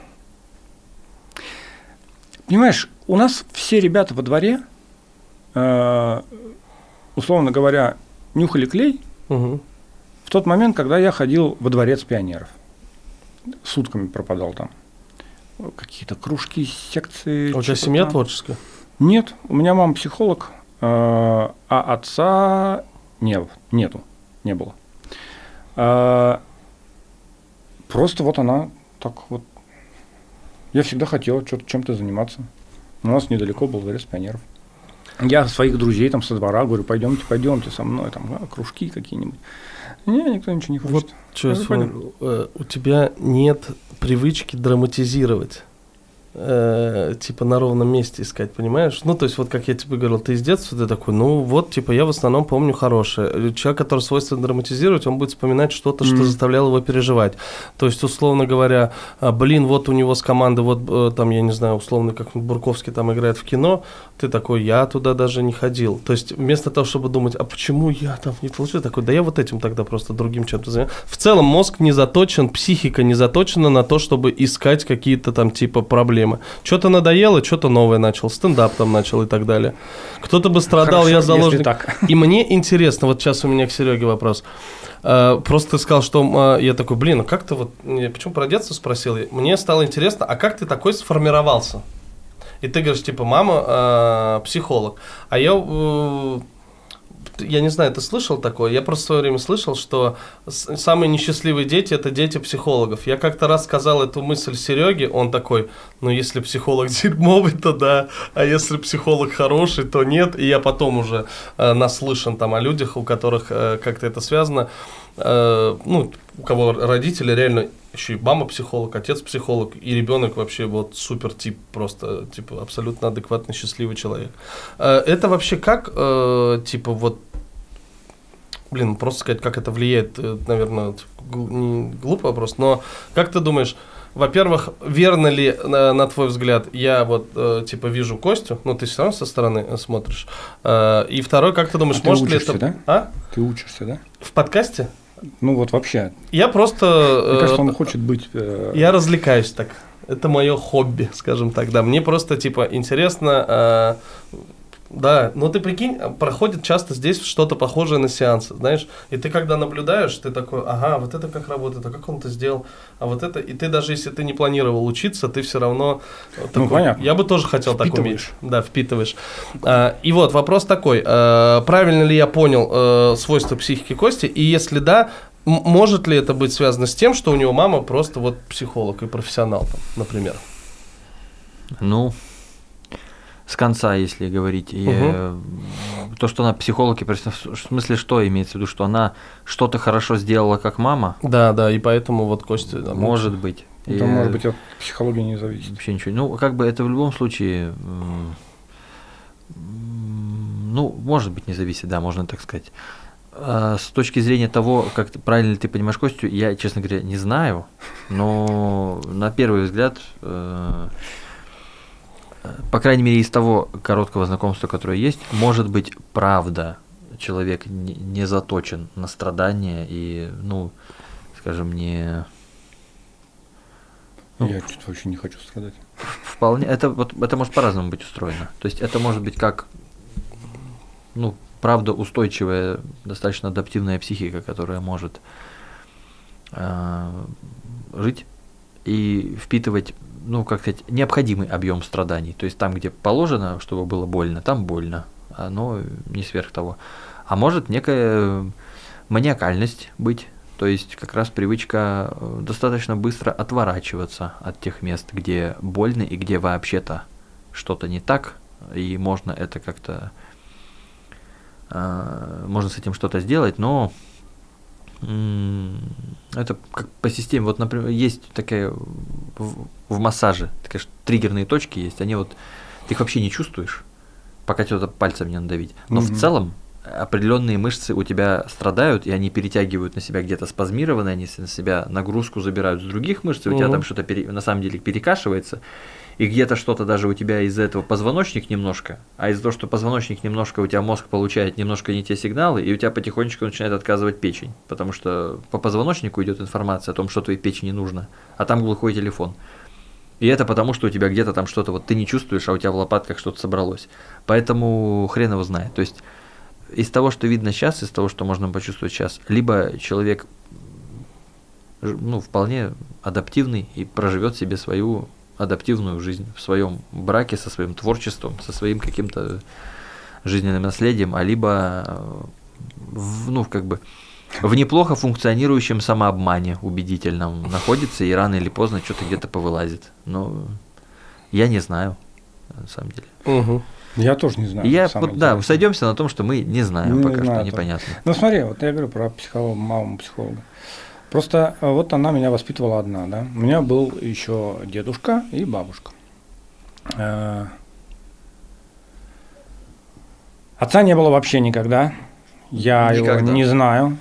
Speaker 2: Понимаешь, у нас все ребята во дворе, э, условно говоря, нюхали клей угу. в тот момент, когда я ходил во дворец пионеров. Сутками пропадал там. Какие-то кружки, секции.
Speaker 1: А у тебя семья там. Творческая?
Speaker 2: Нет, у меня мама психолог, э, а отца нет, нету, не было. Просто вот она так вот. Я всегда хотел что-то чем-то заниматься. У нас недалеко был дворец пионеров. Я своих друзей там со двора говорю, пойдемте, пойдемте со мной, там, а, кружки какие-нибудь. Не, никто ничего не хочет.
Speaker 1: Вот что, э, у тебя нет привычки драматизировать. Э, типа на ровном месте искать, понимаешь? Ну, то есть, вот как я тебе говорил, ты из детства, ты такой, ну, вот, типа, я в основном помню хорошее. Человек, который свойственно драматизировать, он будет вспоминать что-то, mm-hmm. что заставляло его переживать. То есть, условно говоря, блин, вот у него с команды, вот, там, я не знаю, условно, как Бурковский там играет в кино, ты такой, я туда даже не ходил. То есть, вместо того, чтобы думать, а почему я там не получил, такой, да я вот этим тогда просто другим чем-то занимаюсь. В целом, мозг не заточен, психика не заточена на то, чтобы искать какие-то там, типа, проблемы. Что-то надоело, что-то новое начал, стендап там начал и так далее. Кто-то бы страдал, хорошо, я заложник. Так. И мне интересно, вот сейчас у меня к Сереге вопрос. Uh, просто ты сказал, что uh, я такой, блин, а как ты вот, почему про детство спросил? Мне стало интересно, а как ты такой сформировался? И ты говоришь, типа, мама uh, психолог. А я... Uh, я не знаю, ты слышал такое? Я просто в свое время слышал, что самые несчастливые дети – это дети психологов. Я как-то раз сказал эту мысль Сереге, он такой, ну, если психолог дерьмовый, то да, а если психолог хороший, то нет. И я потом уже э, наслышан там о людях, у которых э, как-то это связано, э, ну, у кого родители реально еще и мама психолог, отец психолог, и ребенок вообще вот супер тип, просто типа абсолютно адекватный, счастливый человек. Э, это вообще как, э, типа вот, блин, просто сказать, как это влияет, наверное, не глупый вопрос, но как ты думаешь, во-первых, верно ли, на, на твой взгляд, я вот, э, типа, вижу Костю, ну, ты все равно со стороны смотришь, э, и второй, как ты думаешь,
Speaker 2: а
Speaker 1: может
Speaker 2: ты учишься,
Speaker 1: ли это...
Speaker 2: Да?
Speaker 1: А?
Speaker 2: Ты учишься, да?
Speaker 1: В подкасте?
Speaker 2: Ну, вот вообще.
Speaker 1: Я просто...
Speaker 2: Мне кажется, он
Speaker 1: э,
Speaker 2: хочет быть... Э...
Speaker 1: Я развлекаюсь так. Это мое хобби, скажем так, да. Мне просто, типа, интересно... Э, да, но ты прикинь, проходит часто здесь что-то похожее на сеансы, знаешь, и ты когда наблюдаешь, ты такой, ага, вот это как работает, а как он это сделал, а вот это, и ты даже если ты не планировал учиться, ты все равно
Speaker 2: ну,
Speaker 1: такой,
Speaker 2: понятно.
Speaker 1: Я бы тоже хотел так уметь. Да, впитываешь. А, и вот вопрос такой, а, правильно ли я понял а, свойства психики Кости, и если да, м- может ли это быть связано с тем, что у него мама просто вот психолог и профессионал, там, например?
Speaker 3: Ну... С конца, если говорить. И, угу. То, что она психолог, в смысле, что имеется в виду, что она что-то хорошо сделала как мама?
Speaker 1: Да, да, и поэтому вот Костя... Да,
Speaker 3: может может быть.
Speaker 2: Это
Speaker 3: и,
Speaker 2: может быть от психологии не зависит.
Speaker 3: Вообще ничего. Ну, как бы это в любом случае... Ну, может быть, не зависит, да, можно так сказать. А с точки зрения того, как ты, правильно ли ты понимаешь Костю, я, честно говоря, не знаю, но на первый взгляд... По крайней мере, из того короткого знакомства, которое есть, может быть, правда, человек не, не заточен на страдания и, ну, скажем, не...
Speaker 2: Ну, я что-то вообще не хочу страдать.
Speaker 3: Вполне, это, вот, это может по-разному быть устроено. То есть это может быть как, ну, правда устойчивая, достаточно адаптивная психика, которая может э, жить и впитывать, ну, как сказать, необходимый объем страданий. То есть там, где положено, чтобы было больно, там больно, но не сверх того. А может некая маниакальность быть, то есть как раз привычка достаточно быстро отворачиваться от тех мест, где больно и где вообще-то что-то не так, и можно это как-то, можно с этим что-то сделать, но это как по системе, вот, например, есть такая в, в массаже, такая триггерные точки есть, они вот, ты их вообще не чувствуешь, пока тебя пальцем не надавить, но mm-hmm. в целом определенные мышцы у тебя страдают, и они перетягивают на себя где-то спазмированные, они на себя нагрузку забирают с других мышц, и у mm-hmm. тебя там что-то пере, на самом деле перекашивается, и где-то что-то даже у тебя из-за этого позвоночник немножко, а из-за того, что позвоночник немножко, у тебя мозг получает немножко не те сигналы, и у тебя потихонечку начинает отказывать печень, потому что по позвоночнику идет информация о том, что твоей печени нужно, а там глухой телефон. И это потому, что у тебя где-то там что-то, вот ты не чувствуешь, а у тебя в лопатках что-то собралось. Поэтому хрен его знает. То есть из того, что видно сейчас, из того, что можно почувствовать сейчас, либо человек, ну, вполне адаптивный и проживет себе свою адаптивную жизнь в своем браке, со своим творчеством, со своим каким-то жизненным наследием, а либо в, ну, как бы в неплохо функционирующем самообмане убедительном находится и рано или поздно что-то где-то повылазит. Но я не знаю, на самом деле.
Speaker 1: Угу.
Speaker 2: Я тоже не знаю.
Speaker 3: Я, вот, да, сойдемся на том, что мы не знаем,
Speaker 2: не
Speaker 3: пока
Speaker 2: знаю,
Speaker 3: что непонятно.
Speaker 2: Ну смотри, вот я говорю про психолога, маму психолога. Просто вот она меня воспитывала одна, да. У меня был еще дедушка и бабушка. Отца не было вообще никогда. Я никогда. его не знаю.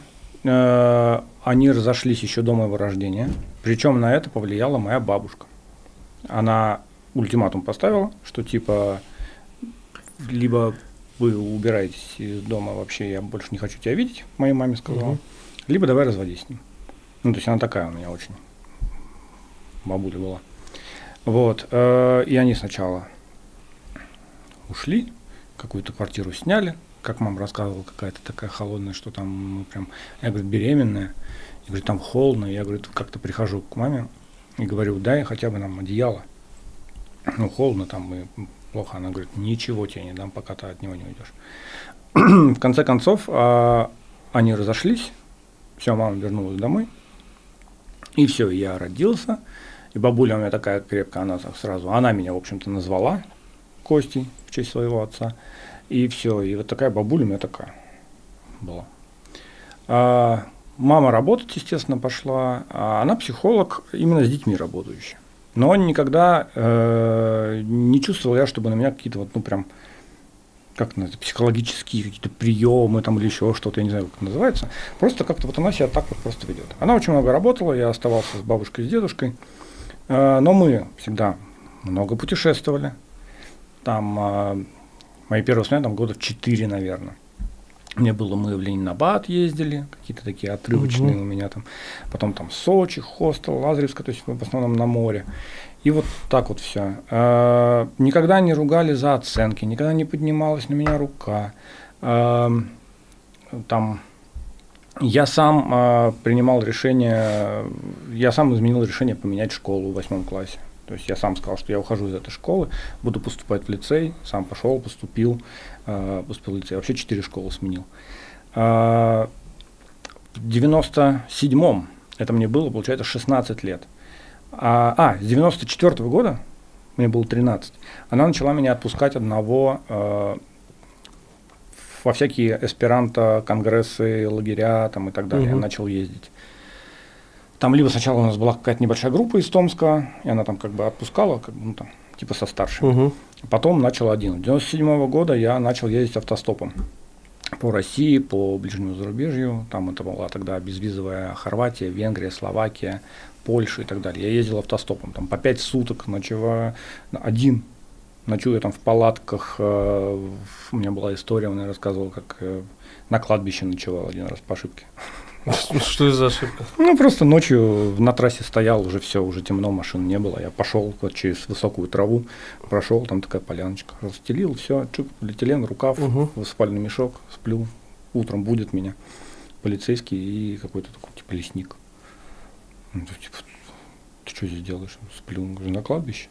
Speaker 2: Они разошлись еще до моего рождения. Причем на это повлияла моя бабушка. Она ультиматум поставила, что типа либо вы убираетесь из дома вообще, я больше не хочу тебя видеть, моей маме сказала, угу. либо давай разводись с ним. Ну, то есть она такая у меня очень бабуля была. Вот. И они сначала ушли, какую-то квартиру сняли, как мама рассказывала, какая-то такая холодная, что там мы прям, я говорю, беременная, я говорю, там холодно, я говорю, как-то прихожу к маме и говорю, дай хотя бы нам одеяло, ну холодно там и плохо, она говорит, ничего тебе не дам, пока ты от него не уйдешь. В конце концов, они разошлись, все, мама вернулась домой, и все, я родился, и бабуля у меня такая крепкая, она сразу, она меня, в общем-то, назвала Костей в честь своего отца. И все. И вот такая бабуля у меня такая была. А, мама работать, естественно, пошла. А она психолог именно с детьми работающая. Но никогда э, не чувствовал я, чтобы на меня какие-то вот, ну, прям, как это называется, психологические какие-то приемы там или еще что-то, я не знаю, как это называется. Просто как-то вот она себя так вот просто ведет. Она очень много работала, я оставался с бабушкой, с дедушкой. Э, но мы всегда много путешествовали. Там э, мои первые воспоминания, там года четыре, наверное. Мне было, мы в Ленинабад ездили, какие-то такие отрывочные угу. у меня там. Потом там Сочи, Хостел, Лазаревская, то есть в основном на море. И вот так вот все. Э, никогда не ругали за оценки, никогда не поднималась на меня рука. Э, там я сам э, принимал решение, я сам изменил решение поменять школу в восьмом классе. То есть я сам сказал, что я ухожу из этой школы, буду поступать в лицей, сам пошел, поступил, э, поступил в лицей. Вообще четыре школы сменил. Э, в девяносто седьмом, это мне было, получается, шестнадцать лет. А, а с девяносто четвёртого года, мне было тринадцать, она начала меня отпускать одного э, во всякие эсперанто, конгрессы, лагеря там, и так далее. Угу. Я начал ездить. Там либо сначала у нас была какая-то небольшая группа из Томска, и она там как бы отпускала, как бы, ну, там, типа со старшими. Угу. Потом начал один. С девяносто седьмого года я начал ездить автостопом по России, по ближнему зарубежью. Там это была тогда безвизовая Хорватия, Венгрия, Словакия, Польша и так далее. Я ездил автостопом, там по пять суток ночевая, один. Ночую я там в палатках. У меня была история, он мне рассказывал, как на кладбище ночевал один раз по ошибке.
Speaker 1: Что это за ошибка?
Speaker 2: Ну, просто ночью на трассе стоял, уже все, уже темно, машин не было. Я пошел вот через высокую траву, прошел, там такая поляночка, расстелил, все, чук, полиэтилен, рукав, угу. в спальный мешок, сплю. Утром будет меня полицейский и какой-то такой, типа, лесник. Ну, типа, ты что здесь делаешь? Сплю, говорю, на кладбище.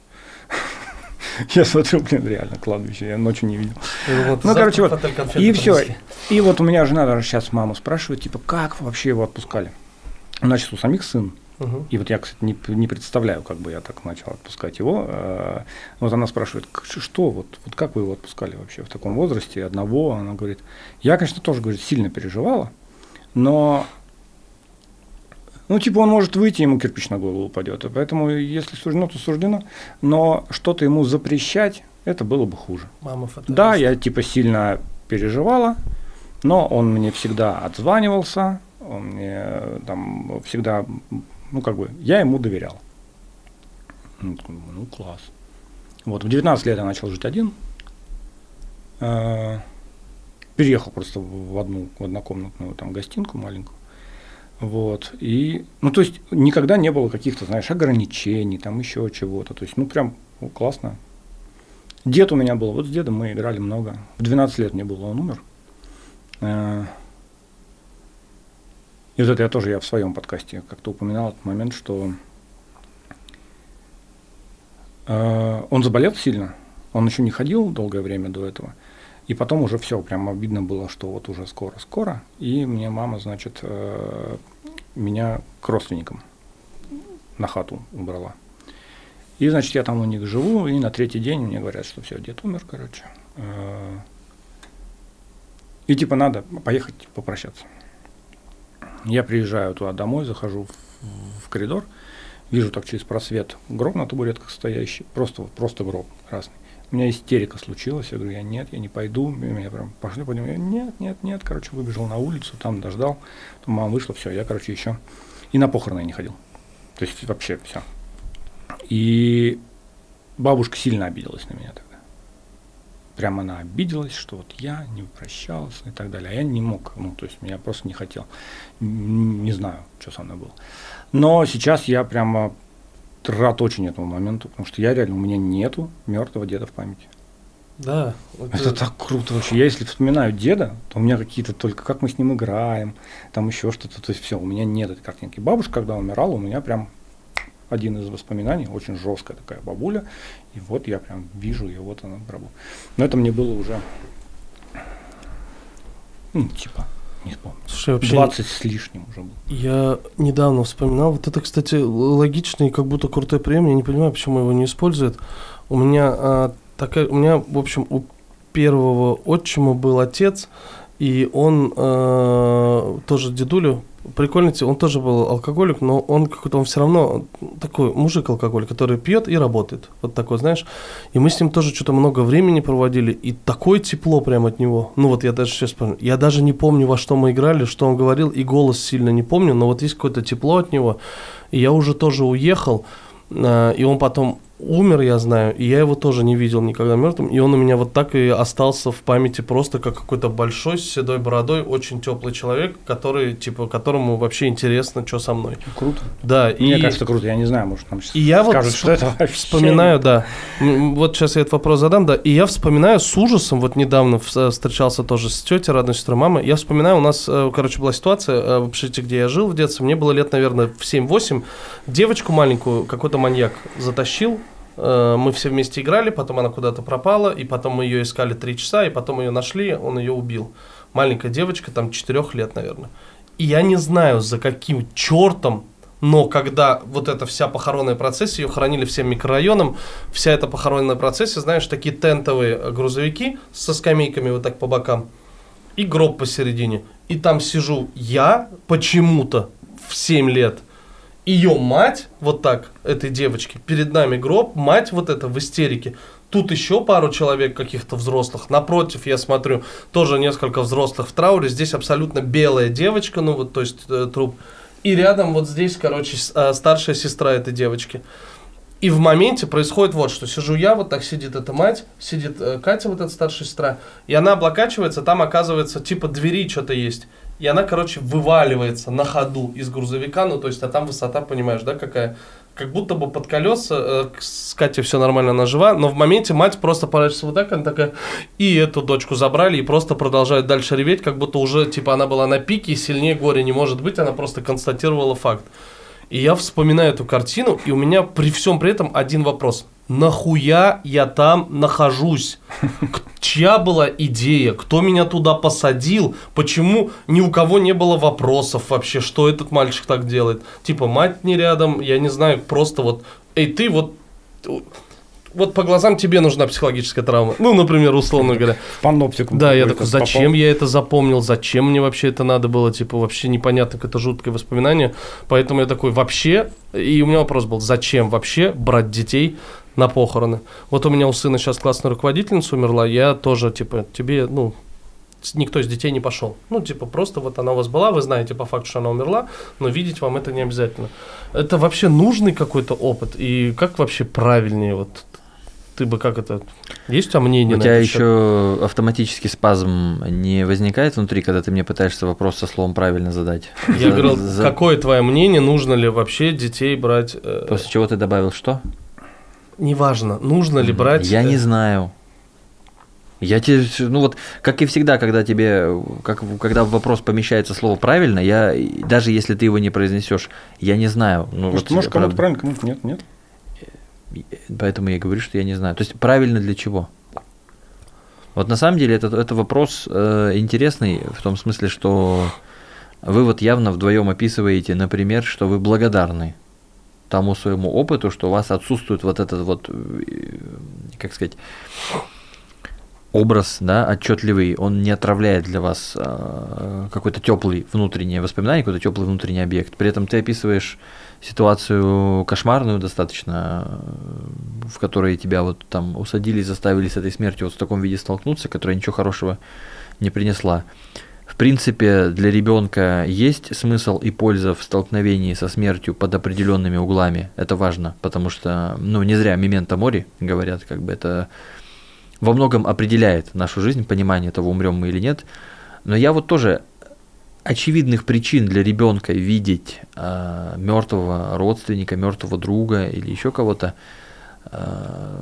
Speaker 2: Я смотрю, блин, реально кладбище, я ночью не видел. Вот, ну, короче, вот, и все. И вот у меня жена даже сейчас маму спрашивает, типа, как вообще его отпускали? Значит, у самих сын. Угу. И вот я, кстати, не, не представляю, как бы я так начал отпускать его. Вот она спрашивает, что, вот, вот как вы его отпускали вообще в таком возрасте, одного? Она говорит, я, конечно, тоже, говорит, сильно переживала, но... Ну, типа, он может выйти, ему кирпич на голову упадет. Поэтому, если суждено, то суждено. Но что-то ему запрещать, это было бы хуже.
Speaker 1: Мама
Speaker 2: да, я, типа, сильно переживала, но он мне всегда отзванивался, он мне там всегда, ну, как бы, я ему доверял. Ну, ну класс. Вот, в девятнадцать лет я начал жить один. Переехал просто в одну, в однокомнатную там гостинку маленькую. Вот, и, ну, то есть, никогда не было каких-то, знаешь, ограничений, там, еще чего-то, то есть, ну, прям, ну, классно. Дед у меня был, вот с дедом мы играли много, в двенадцать лет мне было, он умер. И вот это я тоже, я в своем подкасте как-то упоминал этот момент, что он заболел сильно, он еще не ходил долгое время до этого. И потом уже все, прям обидно было, что вот уже скоро-скоро. И мне мама, значит, э, меня к родственникам на хату убрала. И, значит, я там у них живу, и на третий день мне говорят, что все, дед умер, короче. И типа надо поехать попрощаться. Я приезжаю туда домой, захожу в, в коридор, вижу так через просвет гроб на табуретках стоящий, просто, просто гроб красный. У меня истерика случилась, я говорю, я нет, я не пойду, меня прям пошли, пойдем, я нет, нет, нет, короче, выбежал на улицу, там дождал, потом мама вышла, все, я, короче, еще и на похороны я не ходил, то есть вообще все. И бабушка сильно обиделась на меня тогда, прям она обиделась, что вот я не прощался и так далее, а я не мог, ну, то есть я просто не хотел, не знаю, что со мной было. Но сейчас я прямо рад очень этому моменту, потому что я реально, у меня нету мертвого деда в памяти.
Speaker 1: Да.
Speaker 2: Это, это так круто вообще. Я если вспоминаю деда, то у меня какие-то только, как мы с ним играем, там еще что-то, то есть все, у меня нет этой картинки. Бабушка, когда умирала, у меня прям один из воспоминаний, очень жесткая такая бабуля, и вот я прям вижу ее, вот она в гробу. Но это мне было уже, ну, типа, не помню.
Speaker 1: Слушай, вообще
Speaker 2: двадцать с лишним уже было.
Speaker 1: Я недавно вспоминал, вот это, кстати, логичный, как будто крутой прием, я не понимаю, почему его не используют. У меня а, такая, у меня, в общем, у первого отчима был отец, и он а, тоже дедулю, прикольно, он тоже был алкоголик, но он какой-то, он все равно такой мужик-алкоголик, который пьет и работает, вот такой, знаешь. И мы с ним тоже что-то много времени проводили, и такое тепло прямо от него. Ну вот я даже сейчас помню, я даже не помню, во что мы играли, что он говорил, и голос сильно не помню, но вот есть какое-то тепло от него. И я уже тоже уехал, и он потом умер, я знаю, и я его тоже не видел никогда мертвым, и он у меня вот так и остался в памяти просто как какой-то большой, с седой бородой, очень теплый человек, который, типа, которому вообще интересно, что со мной.
Speaker 2: Круто.
Speaker 1: Да.
Speaker 2: Мне
Speaker 1: и...
Speaker 2: кажется, круто, я не знаю, может, нам сейчас
Speaker 1: и я
Speaker 2: скажут,
Speaker 1: вот
Speaker 2: что это вообще...
Speaker 1: вспоминаю, да, вот сейчас я этот вопрос задам, да, и я вспоминаю с ужасом, вот недавно встречался тоже с тетей, родной сестрой мамы, я вспоминаю, у нас, короче, была ситуация в общежитии, где я жил в детстве, мне было лет, наверное, в семь-восемь, девочку маленькую какой-то маньяк затащил, мы все вместе играли, потом она куда-то пропала, и потом мы ее искали три часа, и потом ее нашли, он ее убил. Маленькая девочка, там, четырех лет, наверное. И я не знаю, за каким чертом, но когда вот эта вся похоронная процессия, ее хоронили всем микрорайонам, вся эта похоронная процессия, знаешь, такие тентовые грузовики со скамейками вот так по бокам, и гроб посередине. И там сижу я почему-то в семь лет, ее мать, вот так, этой девочки, перед нами гроб, мать вот эта в истерике. Тут еще пару человек каких-то взрослых. Напротив, я смотрю, тоже несколько взрослых в трауре. Здесь абсолютно белая девочка, ну вот, то есть э, труп. И рядом вот здесь, короче, с, э, старшая сестра этой девочки. И в моменте происходит вот что. Сижу я, вот так сидит эта мать, сидит э, Катя, вот эта старшая сестра. И она облокачивается, там оказывается типа двери что-то есть. И она, короче, вываливается на ходу из грузовика, ну, то есть, а там высота, понимаешь, да, какая? Как будто бы под колеса, э, с Катей все нормально, она жива, но в моменте мать просто поворачивается вот так, она такая, и эту дочку забрали, и просто продолжает дальше реветь, как будто уже, типа, она была на пике, и сильнее горя не может быть, она просто констатировала факт. И я вспоминаю эту картину, и у меня при всем при этом один вопрос. Нахуя я там нахожусь? Чья была идея? Кто меня туда посадил? Почему ни у кого не было вопросов вообще, что этот мальчик так делает? Типа, мать не рядом, я не знаю, просто вот, эй, ты вот... Вот по глазам тебе нужна психологическая травма. Ну, например, условно говоря.
Speaker 2: Паноптикум.
Speaker 1: Да, я такой, зачем я это запомнил, зачем мне вообще это надо было, типа, вообще непонятно, какое-то жуткое воспоминание. Поэтому я такой, вообще, и у меня вопрос был, зачем вообще брать детей на похороны? Вот у меня у сына сейчас классная руководительница умерла, я тоже, типа, тебе, ну, никто из детей не пошел. Ну, типа, просто вот она у вас была, вы знаете по факту, что она умерла, но видеть вам это не обязательно. Это вообще нужный какой-то опыт, и как вообще правильнее вот... Ты бы как это... Есть у тебя мнение?
Speaker 3: У тебя еще автоматический спазм не возникает внутри, когда ты мне пытаешься вопрос со словом правильно задать?
Speaker 1: Я говорил, какое твое мнение, нужно ли вообще детей брать...
Speaker 3: После чего ты добавил что?
Speaker 1: Неважно, нужно ли брать...
Speaker 3: Я не знаю. Я тебе, ну вот, как и всегда, когда тебе, как, когда в вопрос помещается слово правильно, я, даже если ты его не произнесешь, я не знаю. Ну,
Speaker 2: может,
Speaker 3: вот,
Speaker 2: может кому-то правильно, кому-то нет, нет?
Speaker 3: Поэтому я говорю, что я не знаю. То есть правильно для чего? Вот на самом деле это, это вопрос э, интересный в том смысле, что вы вот явно вдвоем описываете, например, что вы благодарны тому своему опыту, что у вас отсутствует вот этот вот, как сказать, образ, да, отчетливый, он не отравляет для вас э, какой-то теплый внутреннее воспоминание, какой-то теплый внутренний объект. При этом ты описываешь ситуацию кошмарную достаточно, в которой тебя вот там усадили, заставили с этой смертью вот в таком виде столкнуться, которая ничего хорошего не принесла. В принципе, для ребенка есть смысл и польза в столкновении со смертью под определенными углами. Это важно, потому что, ну, не зря мементо мори говорят, как бы это во многом определяет нашу жизнь, понимание того, умрем мы или нет. Но я вот тоже очевидных причин для ребенка видеть э, мертвого родственника, мертвого друга или еще кого-то э,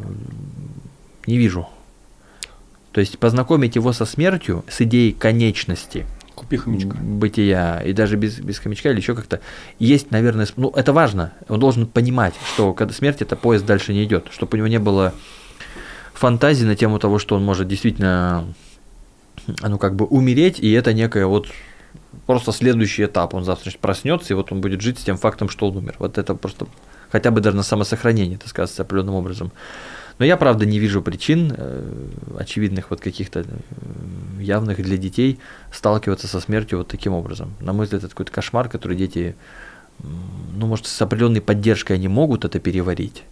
Speaker 3: не вижу. То есть познакомить его со смертью, с идеей конечности.
Speaker 2: Купи хомячка.
Speaker 3: Бытия, и даже без, без хомячка или еще как-то. Есть, наверное, ну это важно. Он должен понимать, что когда смерть, это поезд дальше не идет, чтобы у него не было фантазии на тему того, что он может действительно, ну, как бы умереть, и это некое вот просто следующий этап. Он завтра проснется, и вот он будет жить с тем фактом, что он умер. Вот это просто хотя бы даже на самосохранении, это сказывается определенным образом. Но я, правда, не вижу причин э, очевидных, вот каких-то э, явных для детей сталкиваться со смертью вот таким образом. На мой взгляд, это какой-то кошмар, который дети, ну, может, с определенной поддержкой они могут это переварить,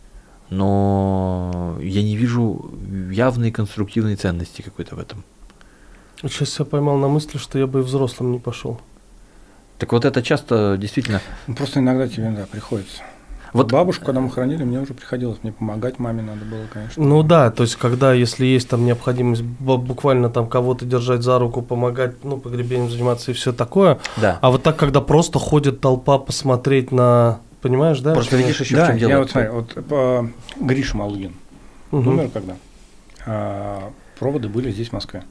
Speaker 3: но я не вижу явной конструктивной ценности какой-то в этом.
Speaker 1: Сейчас я поймал на мысли, что я бы и взрослым не пошел.
Speaker 3: Так вот это часто действительно...
Speaker 2: Ну, просто иногда тебе, да, приходится.
Speaker 3: Вот
Speaker 2: бабушку, когда мы хоронили, мне уже приходилось мне помогать, маме надо было, конечно.
Speaker 1: Ну да, то есть когда, если есть там необходимость буквально там кого-то держать за руку, помогать, ну, погребением заниматься и все такое.
Speaker 3: Да.
Speaker 1: А вот так, когда просто ходит толпа посмотреть на... Понимаешь, да?
Speaker 3: Просто видишь еще
Speaker 2: да,
Speaker 3: в чем дело.
Speaker 2: я вот смотри, вот по Гриша Малыгин
Speaker 1: Угу.
Speaker 2: умер когда? А, проводы были здесь, в Москве.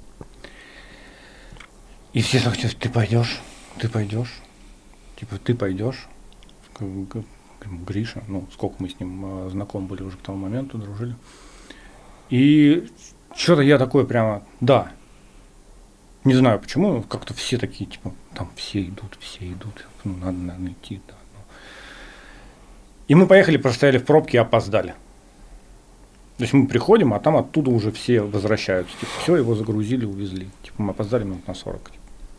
Speaker 2: И все так, ты пойдешь, ты пойдешь, типа ты пойдешь. Гриша, ну, сколько мы с ним э, знакомы были уже к тому моменту, дружили. И что-то я такое прямо, да, не знаю почему, как-то все такие, типа, там все идут, все идут, ну, надо, наверное, идти, да. Ну. И мы поехали, простояли в пробке и опоздали. То есть мы приходим, а там оттуда уже все возвращаются. Типа, все, его загрузили, увезли. Типа, мы опоздали минут на сорок.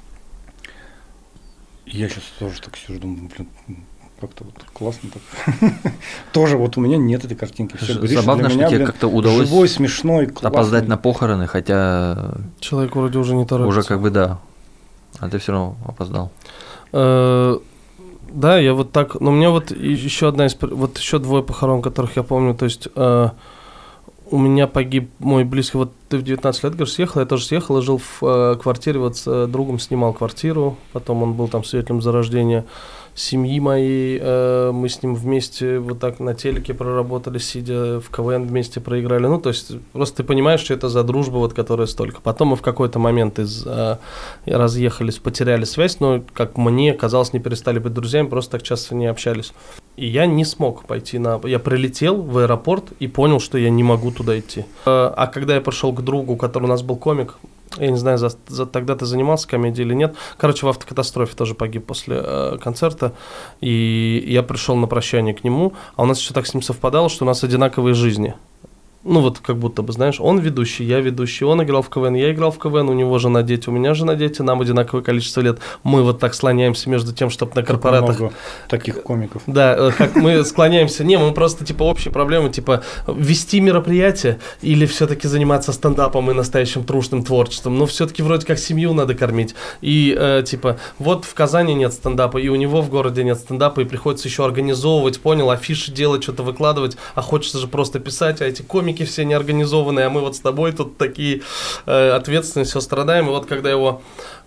Speaker 2: И я сейчас тоже так сижу, думаю, блин, как-то вот классно так. Тоже вот у меня нет этой картинки. Все, Гриша,
Speaker 3: забавно,
Speaker 2: для
Speaker 3: что
Speaker 2: меня,
Speaker 3: тебе
Speaker 2: блин,
Speaker 3: как-то удалось
Speaker 2: живой, смешной, классный.
Speaker 3: опоздать на похороны, хотя
Speaker 1: Человек вроде уже не торопится.
Speaker 3: уже как бы да, а ты все равно опоздал.
Speaker 1: Э, Да, я вот так, но у меня вот еще одна из, вот еще двое похорон, которых я помню, то есть э, у меня погиб мой близкий, вот ты в девятнадцать лет, говоришь, съехал, я тоже съехал и жил в э, квартире, вот с э, другом снимал квартиру, потом он был там свидетелем зарождения семьи моей, э, мы с ним вместе вот так на телеке проработали, сидя в КВН вместе проиграли, ну, то есть просто ты понимаешь, что это за дружба, вот, которая столько. Потом мы в какой-то момент из, э, разъехались, потеряли связь, но, как мне казалось, не перестали быть друзьями, просто так часто не общались. И я не смог пойти на... Я прилетел в аэропорт и понял, что я не могу туда идти. Э, а когда я пришел к другу, который у нас был комик, я не знаю, за, за, тогда ты занимался комедией или нет. Короче, в автокатастрофе тоже погиб после э, концерта. И я пришел на прощание к нему, а у нас еще так с ним совпадало, что у нас одинаковые жизни. Ну вот как будто бы, знаешь, он ведущий, я ведущий, он играл в КВН, я играл в КВН, у него жена, дети, у меня жена, дети, нам одинаковое количество лет. Мы вот так слоняемся между тем, чтобы на корпоратах...
Speaker 2: Много таких комиков.
Speaker 1: Да, как мы склоняемся, не, мы просто типа общие проблемы, типа вести мероприятие или все-таки заниматься стендапом и настоящим трушным творчеством, но все-таки вроде как семью надо кормить. И э, типа вот в Казани нет стендапа, и у него в городе нет стендапа, и приходится еще организовывать, понял, афиши делать, что-то выкладывать, а хочется же просто писать, а эти комики все неорганизованные, а мы вот с тобой тут такие э, ответственные, все страдаем. И вот когда его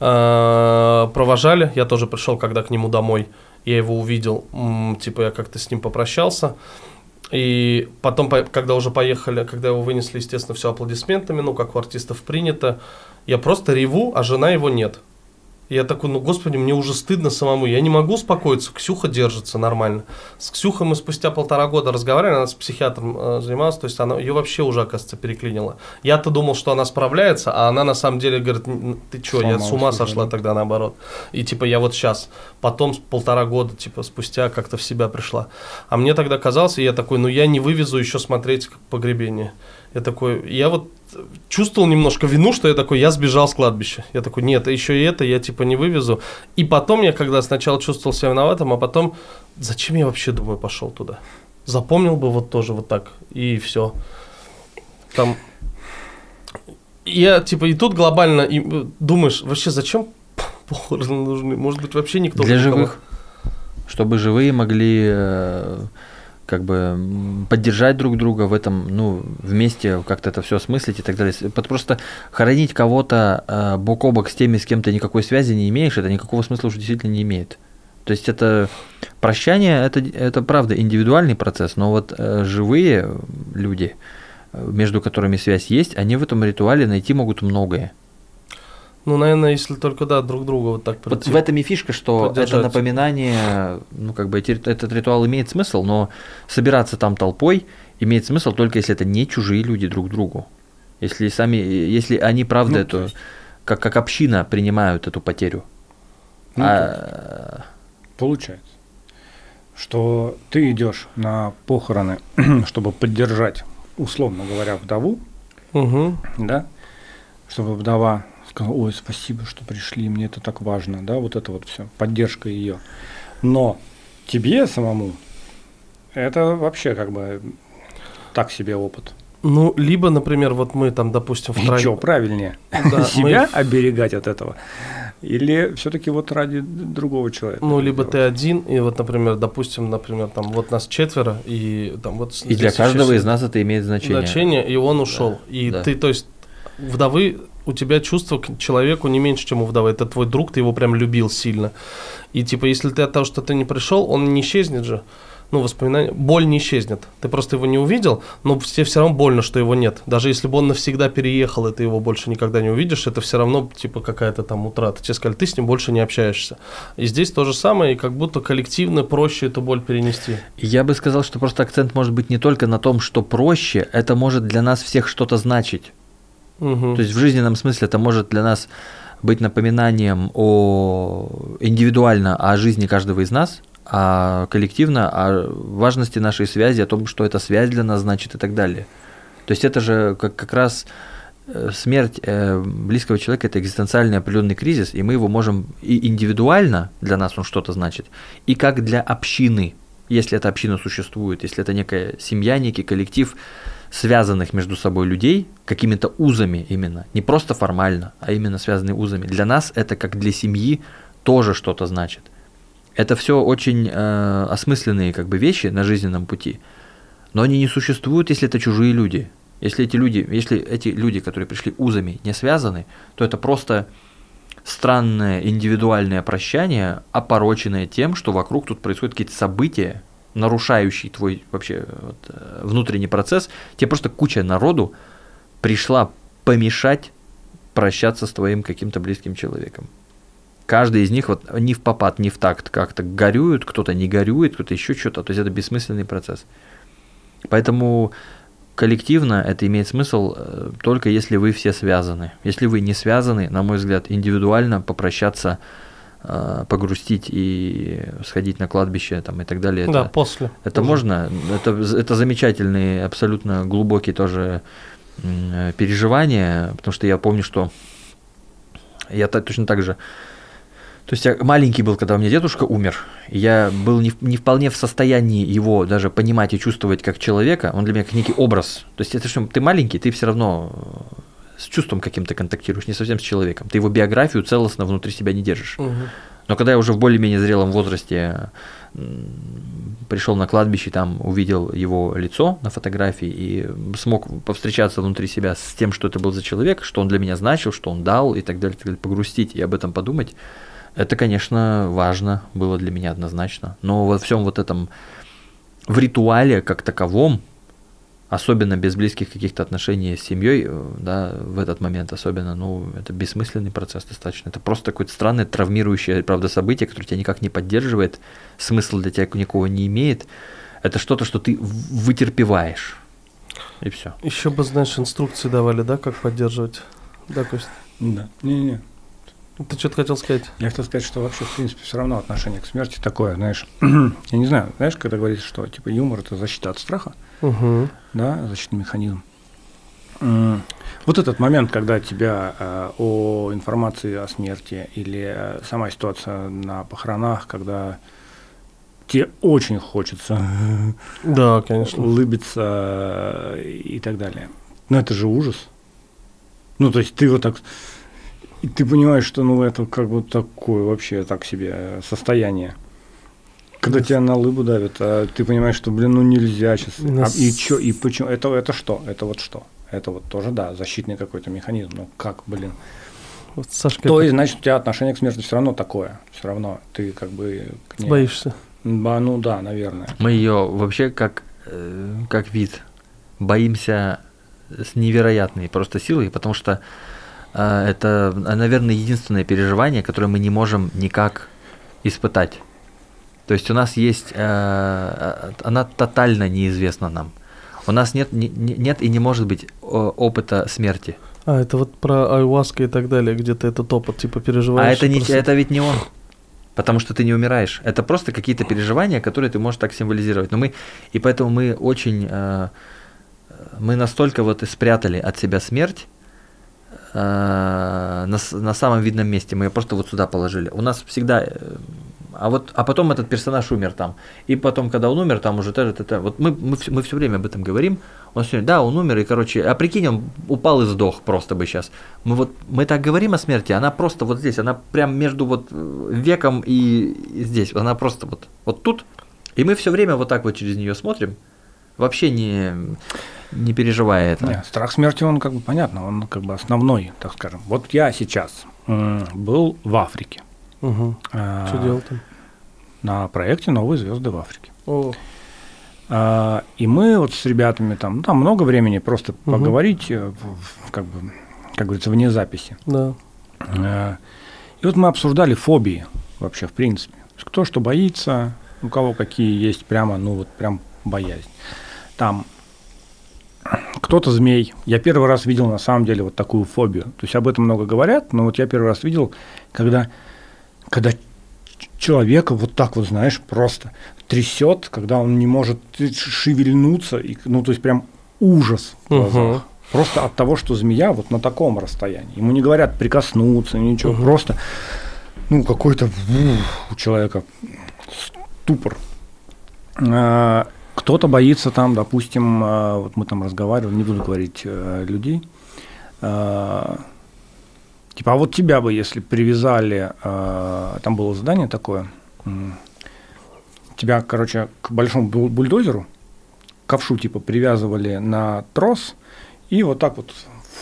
Speaker 1: э, провожали, я тоже пришел, когда к нему домой, я его увидел, м, типа я как-то с ним попрощался. И потом, когда уже поехали, когда его вынесли, естественно, все аплодисментами, ну, как у артистов принято, я просто реву, а жена его нет. Я такой, ну, господи, мне уже стыдно самому, я не могу успокоиться, Ксюха держится нормально. С Ксюхой мы спустя полтора года разговаривали, она с психиатром э, занималась, то есть она ее вообще уже, оказывается, переклинила. Я-то думал, что она справляется, а она на самом деле говорит, ты что, я с ума сошла тогда наоборот. И типа я вот сейчас, потом полтора года, типа спустя как-то в себя пришла. А мне тогда казалось, и я такой, ну, я не вывезу еще смотреть погребение. Я такой, я вот чувствовал немножко вину, что я такой, я сбежал с кладбища. Я такой, нет, еще и это я типа не вывезу. И потом я когда сначала чувствовал себя виноватым, а потом, зачем я вообще, думаю, пошел туда? Запомнил бы вот тоже вот так, и все. Там... Я типа и тут глобально и, думаешь, вообще зачем похороны нужны? Может быть, вообще никто...
Speaker 3: Для
Speaker 1: никого...
Speaker 3: живых. Чтобы живые могли... Э- как бы поддержать друг друга в этом, ну, вместе как-то это все осмыслить и так далее. Просто хоронить кого-то э, бок о бок с теми, с кем ты никакой связи не имеешь, это никакого смысла уже действительно не имеет. То есть это прощание, это, это правда индивидуальный процесс, но вот э, живые люди, между которыми связь есть, они в этом ритуале найти могут многое.
Speaker 1: Ну, наверное, если только, да, друг друга вот так прийти.
Speaker 3: Вот в этом и фишка, что
Speaker 1: поддержать.
Speaker 3: Это напоминание, ну, как бы этот ритуал имеет смысл, но собираться там толпой имеет смысл только если это не чужие люди друг другу. Если сами, если они, правда, ну, эту, есть... как, как община принимают эту потерю.
Speaker 2: Ну,
Speaker 3: а...
Speaker 2: Получается, что ты идешь на похороны, чтобы поддержать, условно говоря, вдову,
Speaker 1: угу.
Speaker 2: да, чтобы вдова сказала, ой, спасибо, что пришли, мне это так важно, да, вот это вот все, поддержка ее. Но тебе самому это вообще как бы так себе опыт.
Speaker 1: Ну, либо, например, вот мы там, допустим, втроем...
Speaker 2: Что правильнее, да, себя мы... оберегать от этого? Или все-таки вот ради другого человека?
Speaker 1: Ну, либо ты один, и вот, например, допустим, например, там вот нас четверо, и там вот...
Speaker 3: И для каждого из нас это имеет значение.
Speaker 1: Значение, и он ушел. Да, и да. ты, то есть, вдовы, у тебя чувство к человеку не меньше, чем у вдовы. Это твой друг, ты его прям любил сильно. И типа, если ты от того, что ты не пришел, он не исчезнет же. Ну, воспоминания, боль не исчезнет. Ты просто его не увидел, но тебе все равно больно, что его нет. Даже если бы он навсегда переехал, и ты его больше никогда не увидишь, это все равно типа какая-то там утрата. Тебе сказали, ты с ним больше не общаешься. И здесь то же самое, и как будто коллективно проще эту боль перенести.
Speaker 3: Я бы сказал, что просто акцент может быть не только на том, что проще, это может для нас всех что-то значить.
Speaker 1: Угу.
Speaker 3: То есть в жизненном смысле это может для нас быть напоминанием о индивидуально о жизни каждого из нас, а коллективно о важности нашей связи, о том, что эта связь для нас значит и так далее. То есть это же как, как раз смерть близкого человека – это экзистенциальный определенный кризис, и мы его можем и индивидуально, для нас он что-то значит, и как для общины, если эта община существует, если это некая семья, некий коллектив связанных между собой людей какими-то узами именно, не просто формально, а именно связанные узами. Для нас это как для семьи тоже что-то значит. Это все очень э, осмысленные как бы вещи на жизненном пути, но они не существуют, если это чужие люди. Если эти люди, если эти люди, которые пришли узами, не связаны, то это просто странное индивидуальное прощание, опороченное тем, что вокруг тут происходят какие-то события, нарушающий твой вообще вот, внутренний процесс, тебе просто куча народу пришла помешать прощаться с твоим каким-то близким человеком. Каждый из них вот не в попад, не в такт как-то горюет, кто-то не горюет, кто-то еще что-то, то есть это бессмысленный процесс. Поэтому коллективно это имеет смысл только если вы все связаны. Если вы не связаны, на мой взгляд, индивидуально попрощаться, погрустить и сходить на кладбище там, и так далее.
Speaker 1: Да,
Speaker 3: это,
Speaker 1: после.
Speaker 3: Это уже. Можно, это, это замечательные, абсолютно глубокие тоже переживания, потому что я помню, что я точно так же, то есть я маленький был, когда у меня дедушка умер, и я был не, не вполне в состоянии его даже понимать и чувствовать как человека, он для меня как некий образ, то есть это что, ты маленький, ты все равно с чувством каким-то контактируешь, не совсем с человеком. Ты его биографию целостно внутри себя не держишь.
Speaker 1: Угу.
Speaker 3: Но когда я уже в более-менее зрелом возрасте пришел на кладбище, там увидел его лицо на фотографии и смог повстречаться внутри себя с тем, что это был за человек, что он для меня значил, что он дал и так далее, так далее, погрустить и об этом подумать, это, конечно, важно было для меня однозначно. Но во всем вот этом, в ритуале как таковом, особенно без близких каких-то отношений с семьей, да, в этот момент особенно, ну, это бессмысленный процесс достаточно. Это просто какое-то странное, травмирующее, правда, событие, которое тебя никак не поддерживает, смысла для тебя никакого не имеет. Это что-то, что ты вытерпеваешь. И все.
Speaker 1: Еще бы, знаешь, инструкции давали, да, как поддерживать? Да, Кость?
Speaker 2: Да. Не-не-не.
Speaker 1: Ты что-то хотел сказать?
Speaker 2: Я хотел сказать, что вообще, в принципе, все равно отношение к смерти такое, знаешь, я не знаю, знаешь, когда говорится, что типа юмор – это защита от страха,
Speaker 1: угу.
Speaker 2: да, защитный механизм. Вот этот момент, когда тебя э, о информации о смерти или э, сама ситуация на похоронах, когда тебе очень хочется
Speaker 1: Да, конечно.
Speaker 2: улыбиться и так далее. Но это же ужас. Ну, то есть ты вот так... И ты понимаешь, что ну это как бы такое вообще так себе состояние. Когда тебя на лыбу давят, а ты понимаешь, что, блин, ну нельзя сейчас. А, и чё, и почему? Это, это что? Это вот что? Это вот тоже, да, защитный какой-то механизм. Ну как, блин?
Speaker 1: Вот, Сашка,
Speaker 2: То
Speaker 1: это-
Speaker 2: есть, значит, у тебя отношение к смерти все равно такое. Все равно ты как бы... к ней-
Speaker 1: боишься.
Speaker 2: Ба, ну да, наверное.
Speaker 3: Мы ее вообще как, э, как вид боимся с невероятной просто силой, потому что э, это, э, наверное, единственное переживание, которое мы не можем никак испытать. То есть у нас есть, э, она тотально неизвестна нам. У нас нет, не- не- нет и не может быть о- опыта смерти.
Speaker 1: А, это вот про айуаска и так далее, где ты этот опыт типа переживаешь.
Speaker 3: А это, не,
Speaker 1: просто-
Speaker 3: это ведь не он. Потому что ты не умираешь. Это просто какие-то переживания, которые ты можешь так символизировать. Но мы, и поэтому мы очень, э, мы настолько вот и спрятали от себя смерть э, на, с- на самом видном месте. Мы ее просто вот сюда положили. У нас всегда... э, а вот, а потом этот персонаж умер там. И потом, когда он умер, там уже это, это, вот мы, мы, вс- мы все время об этом говорим. Он сегодня, да, он умер, и, короче, а прикинь, он упал и сдох просто бы сейчас. Мы вот, мы так говорим о смерти, она просто вот здесь, она прям между вот э, веком и, и здесь, она просто вот, вот тут. И мы все время вот так вот через нее смотрим, вообще не, не переживая это.
Speaker 2: Не, страх смерти, он как бы понятно, он как бы основной, так скажем. Вот я сейчас м, был в Африке.
Speaker 1: Угу.
Speaker 2: а,
Speaker 1: Что делал там?
Speaker 2: На проекте «Новые звезды в Африке».
Speaker 1: О,
Speaker 2: А, и мы вот с ребятами там, ну, там много времени просто
Speaker 1: Мгм.
Speaker 2: поговорить, э, в- в- как бы, как говорится, вне записи.
Speaker 1: да.
Speaker 2: А, И вот мы обсуждали фобии вообще, в принципе. То есть кто что боится, у кого какие есть прямо, ну вот прям боязнь. Там кто-то змей. Я первый раз видел на самом деле вот такую фобию. То есть об этом много говорят, но вот я первый раз видел, когда, когда ч- человека вот так вот, знаешь, просто трясет, когда он не может шевельнуться, и, ну то есть прям ужас в глазах.
Speaker 1: Мгм.
Speaker 2: Просто от того, что змея вот на таком расстоянии. Ему не говорят прикоснуться, ничего,
Speaker 1: Мгм.
Speaker 2: просто ну какой-то ух, у человека ступор. А, Кто-то боится там, допустим, а, вот мы там разговаривали, не буду говорить э, людей, а, типа, а вот тебя бы, если привязали, а, там было задание такое, м, тебя, короче, к большому бул- бульдозеру, ковшу типа привязывали на трос, и вот так вот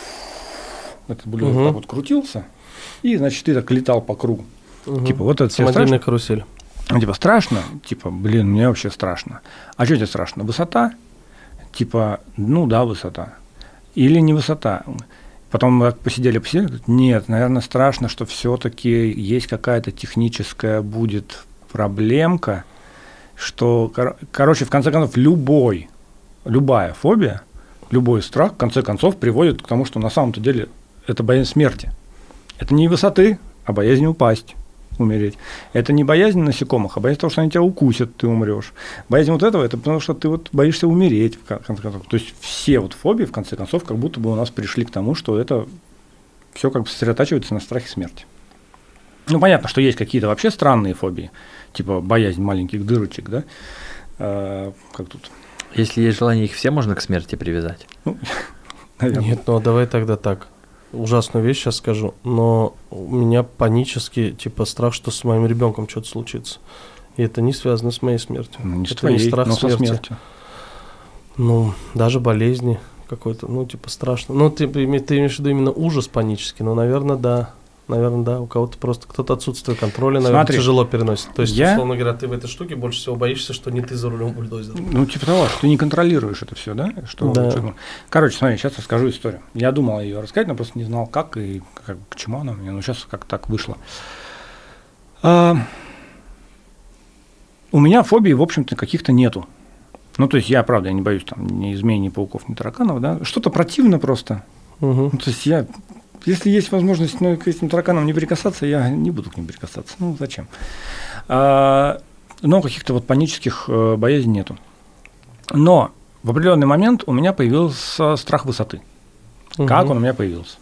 Speaker 2: этот бульдозер
Speaker 1: Мгм.
Speaker 2: так вот крутился, и, значит, ты так летал по кругу.
Speaker 1: Мгм.
Speaker 2: Типа, вот это тебе
Speaker 1: Самодельная
Speaker 2: страшно?
Speaker 1: карусель.
Speaker 2: Ну, типа, страшно? Типа, блин, мне вообще страшно. А что тебе страшно? Высота? Типа, ну да, высота. Или не высота? Потом мы так посидели, посидели, говорят, нет, наверное, страшно, что все-таки есть какая-то техническая будет проблемка, что, кор- короче, в конце концов, любой, любая фобия, любой страх, в конце концов, приводит к тому, что на самом-то деле это боязнь смерти. Это не высоты, а боязнь упасть, умереть. Это не боязнь насекомых, а боязнь того, что они тебя укусят, ты умрешь. Боязнь вот этого, это потому что ты вот боишься умереть, в конце концов. То есть все вот фобии, в конце концов, как будто бы у нас пришли к тому, что это все как бы сосредотачивается на страхе смерти. Ну, понятно, что есть какие-то вообще странные фобии, типа боязнь маленьких дырочек, да, а, как тут,
Speaker 3: Если есть желание, их все можно к смерти привязать.
Speaker 2: ну, наверное.
Speaker 1: Нет, ну а давай тогда так. Ужасную вещь сейчас скажу, но у меня панический, типа, страх, что с моим ребенком что-то случится. И это не связано с моей смертью.
Speaker 2: Ну, не с
Speaker 1: это
Speaker 2: твоей,
Speaker 1: не страх
Speaker 2: но со
Speaker 1: смерти.
Speaker 2: смертью.
Speaker 1: Ну, даже болезни какой-то, ну, типа, страшно. Ну, ты, име- ты имеешь в виду именно ужас панический, ну, наверное, да. Наверное, да. У кого-то просто кто-то отсутствие контроля, наверное,
Speaker 2: Смотри,
Speaker 1: тяжело переносит. То есть,
Speaker 2: я-
Speaker 1: условно говоря, ты в этой штуке больше всего боишься, что не ты за рулем бульдозера.
Speaker 2: Ну, типа того, что ты не контролируешь это все, да? Что,
Speaker 1: Да.
Speaker 2: что- Короче, смотри, сейчас расскажу историю. Я думал ее рассказать, но просто не знал, как и как, к чему она у меня. Но сейчас как так вышло. А, у меня фобий, в общем-то, каких-то нету. Ну, то есть я, правда, я не боюсь там ни змей, ни пауков, ни тараканов, да. Что-то противно просто.
Speaker 1: Угу.
Speaker 2: Ну, то есть я, если есть возможность ну, к этим тараканам не прикасаться, я не буду к ним прикасаться. Ну, зачем? А, но каких-то вот панических э, боязней нету. Но в определенный момент у меня появился страх высоты. Угу. Как он у меня появился?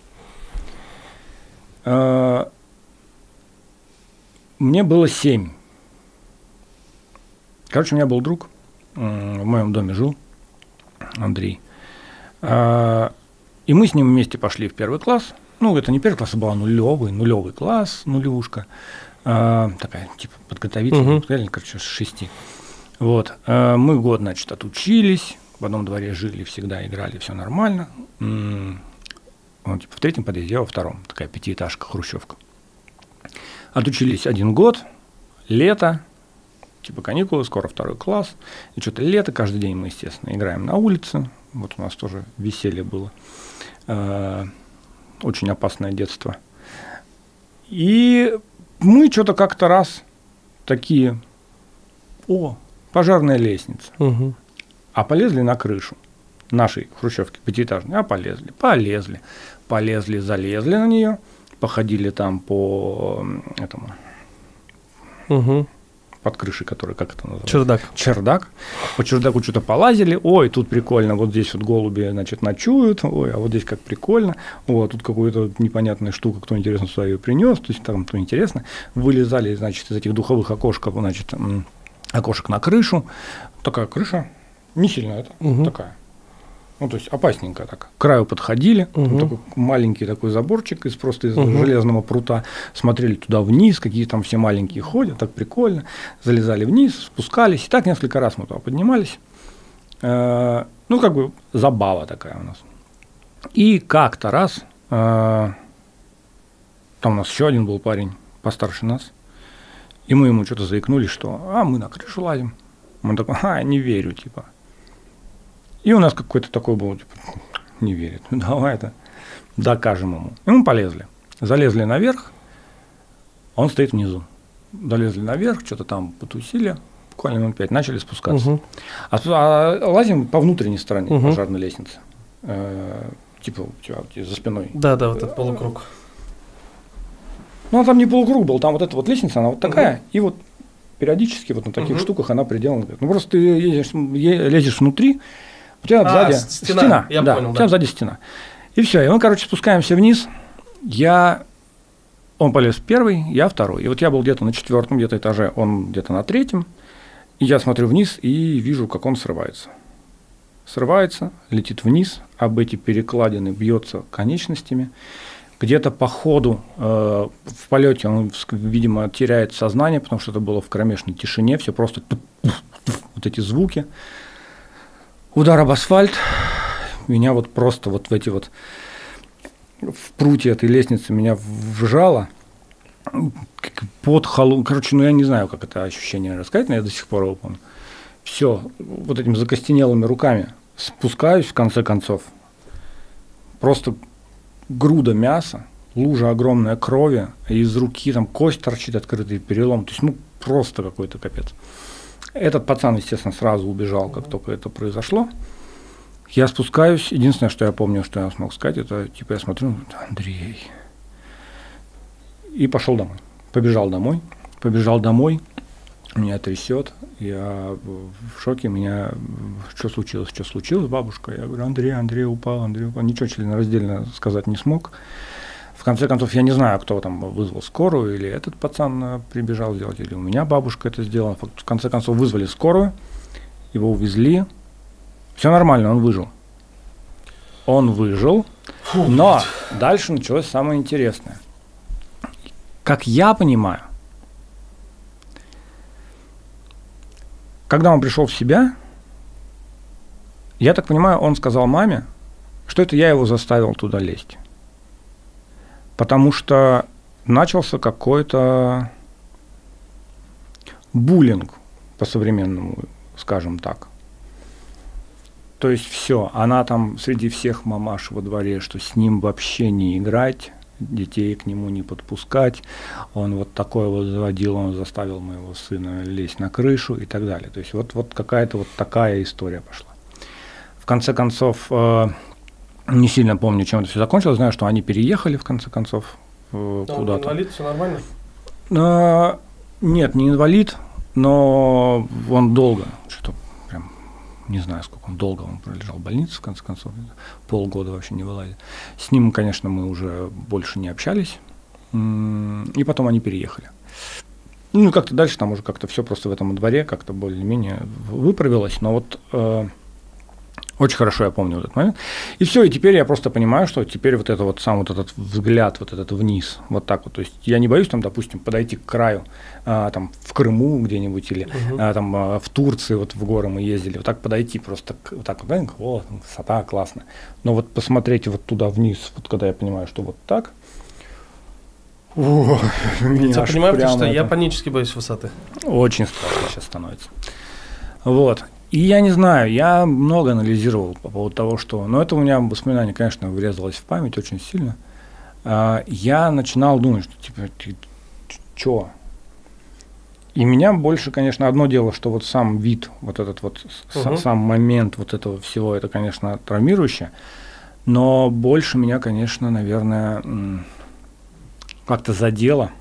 Speaker 2: Мне было семь. Короче, у меня был друг, в моем доме жил, Андрей. И мы с ним вместе пошли в первый класс. Ну, это не первый класс, а был нулевый, нулевый класс, нулевушка. Такая, типа, подготовительная, uh-huh. короче, с шести. Вот. Мы год, значит, отучились, в одном дворе жили, всегда играли, все нормально. Он, типа, в третьем подъезде, я во втором. Такая пятиэтажка, хрущевка. Отучились один год, лето, типа каникулы, скоро второй класс. И что-то лето, каждый день мы, естественно, играем на улице. Вот у нас тоже веселье было. Очень опасное детство. И мы что-то как-то раз такие, о, пожарная лестница. Угу. А полезли на крышу нашей хрущевки пятиэтажной. А полезли, полезли, полезли, залезли на нее, походили там по этому, угу. под крышей, которая, как это называется?
Speaker 1: Чердак.
Speaker 2: Чердак. По чердаку что-то полазили. Ой, тут прикольно, вот здесь вот голуби, значит, ночуют. Ой, а вот здесь как прикольно. О, тут какую-то непонятная штука, кто интересно сюда ее принес. То есть там кто интересно. Вылезали, значит, из этих духовых окошков, значит, окошек на крышу. Такая крыша, не сильно это, угу. такая. Ну, то есть опасненько так. К краю подходили, угу. такой маленький такой заборчик из просто из угу. железного прута, смотрели туда вниз, какие там все маленькие ходят, так прикольно, залезали вниз, спускались, и так несколько раз мы туда поднимались. Э, ну, как бы забава такая у нас. И как-то раз, э, там у нас еще один был парень постарше нас, и мы ему что-то заикнулись, что а, мы на крышу лазим. Он такой, а, не верю, типа. И у нас какой-то такой был, типа, не верит, ну давай это докажем ему. И мы полезли, залезли наверх, он стоит внизу. Залезли наверх, что-то там потусили, буквально минут пять, начали спускаться. Угу. А, а лазим по внутренней стороне угу. пожарной лестницы, э, типа у тебя за спиной.
Speaker 1: Да-да, вот этот полукруг.
Speaker 2: Ну, а там не полукруг был, там вот эта вот лестница, она вот такая, угу. и вот периодически вот на таких угу. штуках она приделана. Ну, просто ты едешь, лезешь внутри, у тебя а, сзади стена, стена я да, понял, у тебя да. сзади стена. И все, и мы, короче, спускаемся вниз. Я, он полез первый, я второй. И вот я был где-то на четвертом где-то этаже, он где-то на третьем. И я смотрю вниз и вижу, как он срывается. Срывается, летит вниз, об эти перекладины бьется конечностями. Где-то по ходу э, в полете он, видимо, теряет сознание, потому что это было в кромешной тишине, все просто вот эти звуки. Удар об асфальт, меня вот просто вот в эти вот, в прутье этой лестницы меня вжало, под холу, короче, ну я не знаю, как это ощущение рассказать, но я до сих пор его помню. Все, вот этими закостенелыми руками спускаюсь в конце концов, просто груда мяса, лужа огромная крови, из руки там кость торчит, открытый перелом, то есть ну просто какой-то капец. Этот пацан, естественно, сразу убежал, как только это произошло. Я спускаюсь. Единственное, что я помню, что я смог сказать, это типа я смотрю, Андрей. И пошел домой. Побежал домой. Побежал домой. Меня трясет. Я в шоке. Меня что случилось? Что случилось, бабушка? Я говорю, Андрей, Андрей упал, Андрей упал. Ничего членораздельно сказать не смог. В конце концов, я не знаю, кто там вызвал скорую, или этот пацан прибежал сделать, или у меня бабушка это сделала. В конце концов, вызвали скорую, его увезли. Все нормально, он выжил. Он выжил, Фу, но блядь. Дальше началось самое интересное. Как я понимаю, когда он пришел в себя, я так понимаю, он сказал маме, что это я его заставил туда лезть. Потому что начался какой-то буллинг, по-современному, скажем так. То есть все, она там среди всех мамаш во дворе, что с ним вообще не играть, детей к нему не подпускать. Он вот такой вот заводил, он заставил моего сына лезть на крышу и так далее. То есть вот, вот какая-то вот такая история пошла. В конце концов... Э, Не сильно помню, чем это все закончилось. Знаю, что они переехали, в конце концов, э, да, куда-то.
Speaker 1: Он инвалид, все нормально?
Speaker 2: А, нет, не инвалид, но он долго, что-то прям не знаю, сколько он долго он пролежал в больнице, в конце концов, полгода вообще не вылазил. С ним, конечно, мы уже больше не общались, и потом они переехали. Ну, как-то дальше там уже как-то все просто в этом дворе как-то более-менее выправилось, но вот э, очень хорошо я помню этот момент. И все, и теперь я просто понимаю, что теперь вот это вот сам вот этот взгляд, вот этот вниз, вот так вот, то есть я не боюсь там, допустим, подойти к краю, а, там в Крыму где-нибудь или uh-huh. а, там а, в Турции, вот в горы мы ездили, вот так подойти просто, к, вот так вот, о, высота, классно. Но вот посмотреть вот туда вниз, вот когда я понимаю, что вот так,
Speaker 1: О, я понимаю, потому что это... я панически боюсь высоты.
Speaker 2: Очень страшно сейчас становится. Вот. И я не знаю, я много анализировал по поводу того, что... Но это у меня воспоминание, конечно, врезалось в память очень сильно. Я начинал думать, что типа, ты чё? И меня больше, конечно, одно дело, что вот сам вид, вот этот вот, угу. сам момент вот этого всего, это, конечно, травмирующе. Но больше меня, конечно, наверное... как-то задело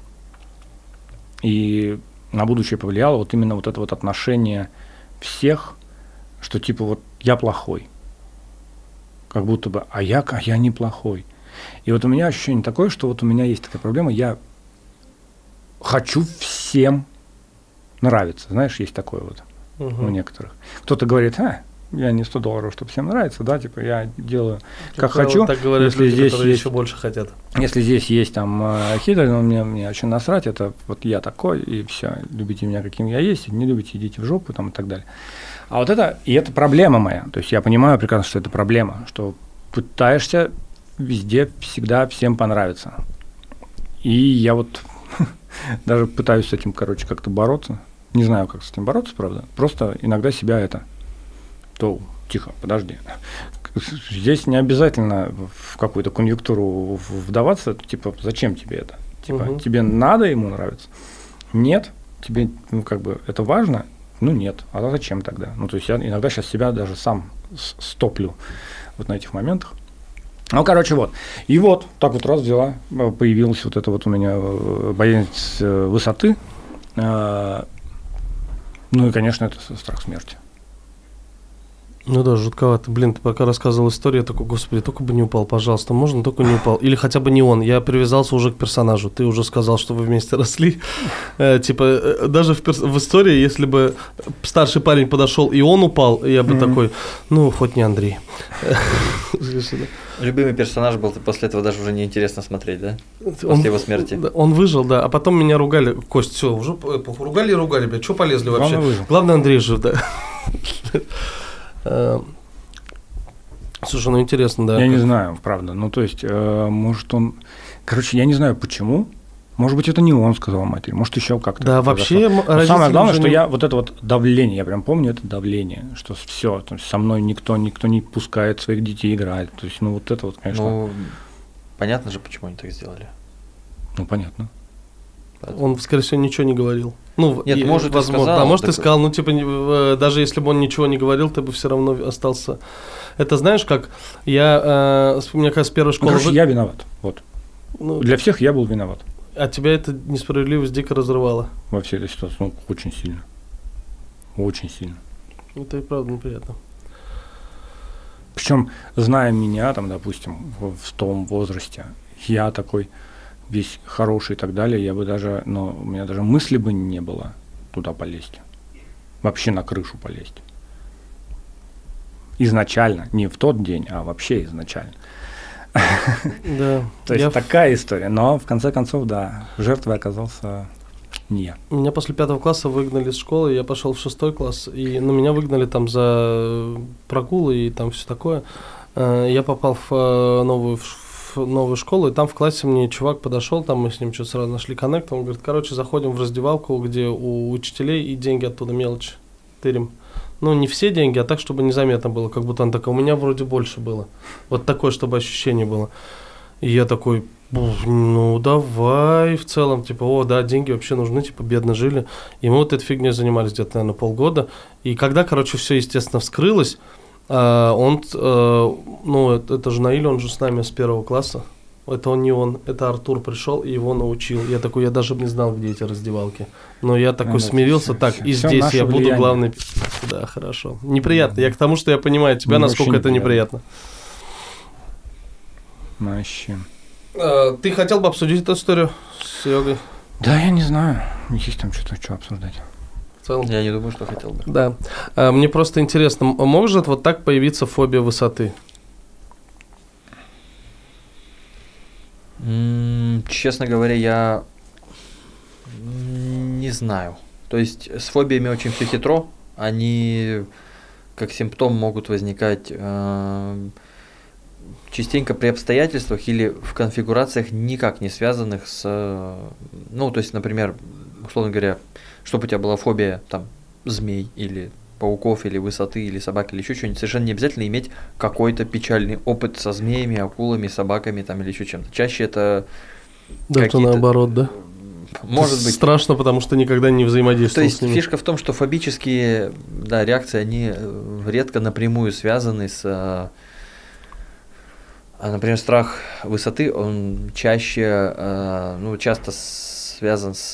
Speaker 2: и на будущее повлияло вот именно вот это вот отношение всех, что типа вот я плохой, как будто бы, а я, а я не плохой. И вот у меня ощущение такое, что вот у меня есть такая проблема, я хочу всем нравиться, знаешь, есть такое вот угу. у некоторых. Кто-то говорит, а, я не сто долларов, чтобы всем нравится, да, типа я делаю как, как хочу.
Speaker 1: Так говорят
Speaker 2: если
Speaker 1: люди,
Speaker 2: здесь
Speaker 1: которые
Speaker 2: есть,
Speaker 1: еще больше хотят.
Speaker 2: Если здесь есть там э, хитрый, но мне, мне очень насрать, это вот я такой, и все, любите меня каким я есть, не любите, идите в жопу там и так далее. А вот это, и это проблема моя, то есть я понимаю прекрасно, что это проблема, что пытаешься везде всегда всем понравиться. И я вот даже пытаюсь с этим, короче, как-то бороться, не знаю, как с этим бороться, правда, просто иногда себя это... то тихо, подожди. Здесь не обязательно в какую-то конъюнктуру вдаваться, типа, зачем тебе это? Типа, угу. тебе надо ему нравиться? Нет, тебе, ну, как бы, это важно? Ну, нет. А зачем тогда? Ну, то есть я иногда сейчас себя даже сам стоплю вот на этих моментах. Ну, короче, вот. И вот, так вот раз взяла, появилась вот эта вот у меня боязнь высоты. Ну, и, конечно, это страх смерти.
Speaker 1: Ну да, жутковато. Блин, ты пока рассказывал историю, я такой, господи, только бы не упал, пожалуйста, можно, только не упал. Или хотя бы не он. Я привязался уже к персонажу. Ты уже сказал, что вы вместе росли. Э, типа, э, даже в, перс- в истории, если бы старший парень подошел и он упал, я бы mm-hmm. такой, ну, хоть не Андрей.
Speaker 3: Любимый персонаж был, после этого даже уже неинтересно смотреть, да? После он, его смерти.
Speaker 1: Он выжил, да, а потом меня ругали. Кость, все, уже ругали и ругали, блядь, что полезли вообще? Главное, Главное Андрей жив, да. Слушай, ну интересно, да.
Speaker 2: Я
Speaker 1: как...
Speaker 2: не знаю, правда. Ну, то есть, э, может, он... Короче, я не знаю, почему. Может быть, это не он сказал матери, может, еще как-то.
Speaker 1: Да, вообще...
Speaker 2: Самое главное, что не... я вот это вот давление, я прям помню это давление, что все, со мной никто, никто не пускает своих детей играть. То есть, ну, вот это вот, конечно...
Speaker 3: Ну, понятно же, почему они так сделали.
Speaker 2: Ну, понятно.
Speaker 1: Он, скорее всего, ничего не говорил. Ну,
Speaker 3: Нет,
Speaker 1: и,
Speaker 3: может,
Speaker 1: возможно,
Speaker 3: и сказал.
Speaker 1: Да, может,
Speaker 3: так...
Speaker 1: и сказал, ну, типа, даже если бы он ничего не говорил, ты бы все равно остался. Это знаешь, как я, э, мне кажется, с первой школы...
Speaker 2: Ну, короче, я виноват, вот. Ну, для всех я был виноват.
Speaker 1: А тебя эта несправедливость дико разрывала?
Speaker 2: Во всей этой ситуации, ну, очень сильно. Очень сильно.
Speaker 1: Это и правда неприятно.
Speaker 2: Причем, зная меня, там, допустим, в, в том возрасте, я такой... весь хороший и так далее, я бы даже, ну, у меня даже мысли бы не было туда полезть. Вообще на крышу полезть. Изначально, не в тот день, а вообще изначально.
Speaker 1: Да.
Speaker 2: То есть такая история, но в конце концов, да, жертвой оказался не я.
Speaker 1: Меня после пятого класса выгнали из школы, я пошел в шестой класс, и ну, меня выгнали там за прогулы и там все такое. Я попал в новую в новую школу, и там в классе мне чувак подошел, там мы с ним что-то сразу нашли коннект, он говорит, короче, заходим в раздевалку, где у учителей и деньги оттуда мелочь тырим. Ну, не все деньги, а так, чтобы незаметно было, как будто он такой, у меня вроде больше было. Вот такое, чтобы ощущение было. И я такой, ну, давай, в целом, типа, о, да, деньги вообще нужны, типа, бедно жили. И мы вот этой фигней занимались где-то, наверное, полгода. И когда, короче, все, естественно, вскрылось, Uh, он, uh, ну, это, это же Наиль, он же с нами с первого класса, Это он не он, это Артур пришел и его научил. Я такой, я даже не знал, где эти раздевалки. Но я такой а, смирился, все, так, все, и все здесь я буду влияние. Главный. Да, хорошо. Неприятно. Я к тому, что я понимаю тебя, ну, насколько это неприятно.
Speaker 2: Вообще.
Speaker 1: А, ты хотел бы обсудить эту историю с Серегой?
Speaker 2: Да, я не знаю. Есть там что-то, что обсуждать.
Speaker 3: В целом, я не думаю, что хотел бы.
Speaker 1: Да. А, мне просто интересно, может вот так появиться фобия высоты?
Speaker 3: Честно говоря, я не знаю. То есть с фобиями очень все хитро. Они как симптом могут возникать э, частенько при обстоятельствах или в конфигурациях, никак не связанных с... Ну, то есть, например, условно говоря, чтобы у тебя была фобия там, змей или пауков, или высоты, или собак, или еще что-нибудь, совершенно не обязательно иметь какой-то печальный опыт со змеями, акулами, собаками там, или еще чем-то. Чаще это
Speaker 1: да, это наоборот, да?
Speaker 3: Может
Speaker 1: это
Speaker 3: быть.
Speaker 1: Страшно, потому что никогда не взаимодействовал
Speaker 3: с ними. То есть фишка в том, что фобические да, реакции, они редко напрямую связаны с... Например, страх высоты, он чаще, ну, часто связан с,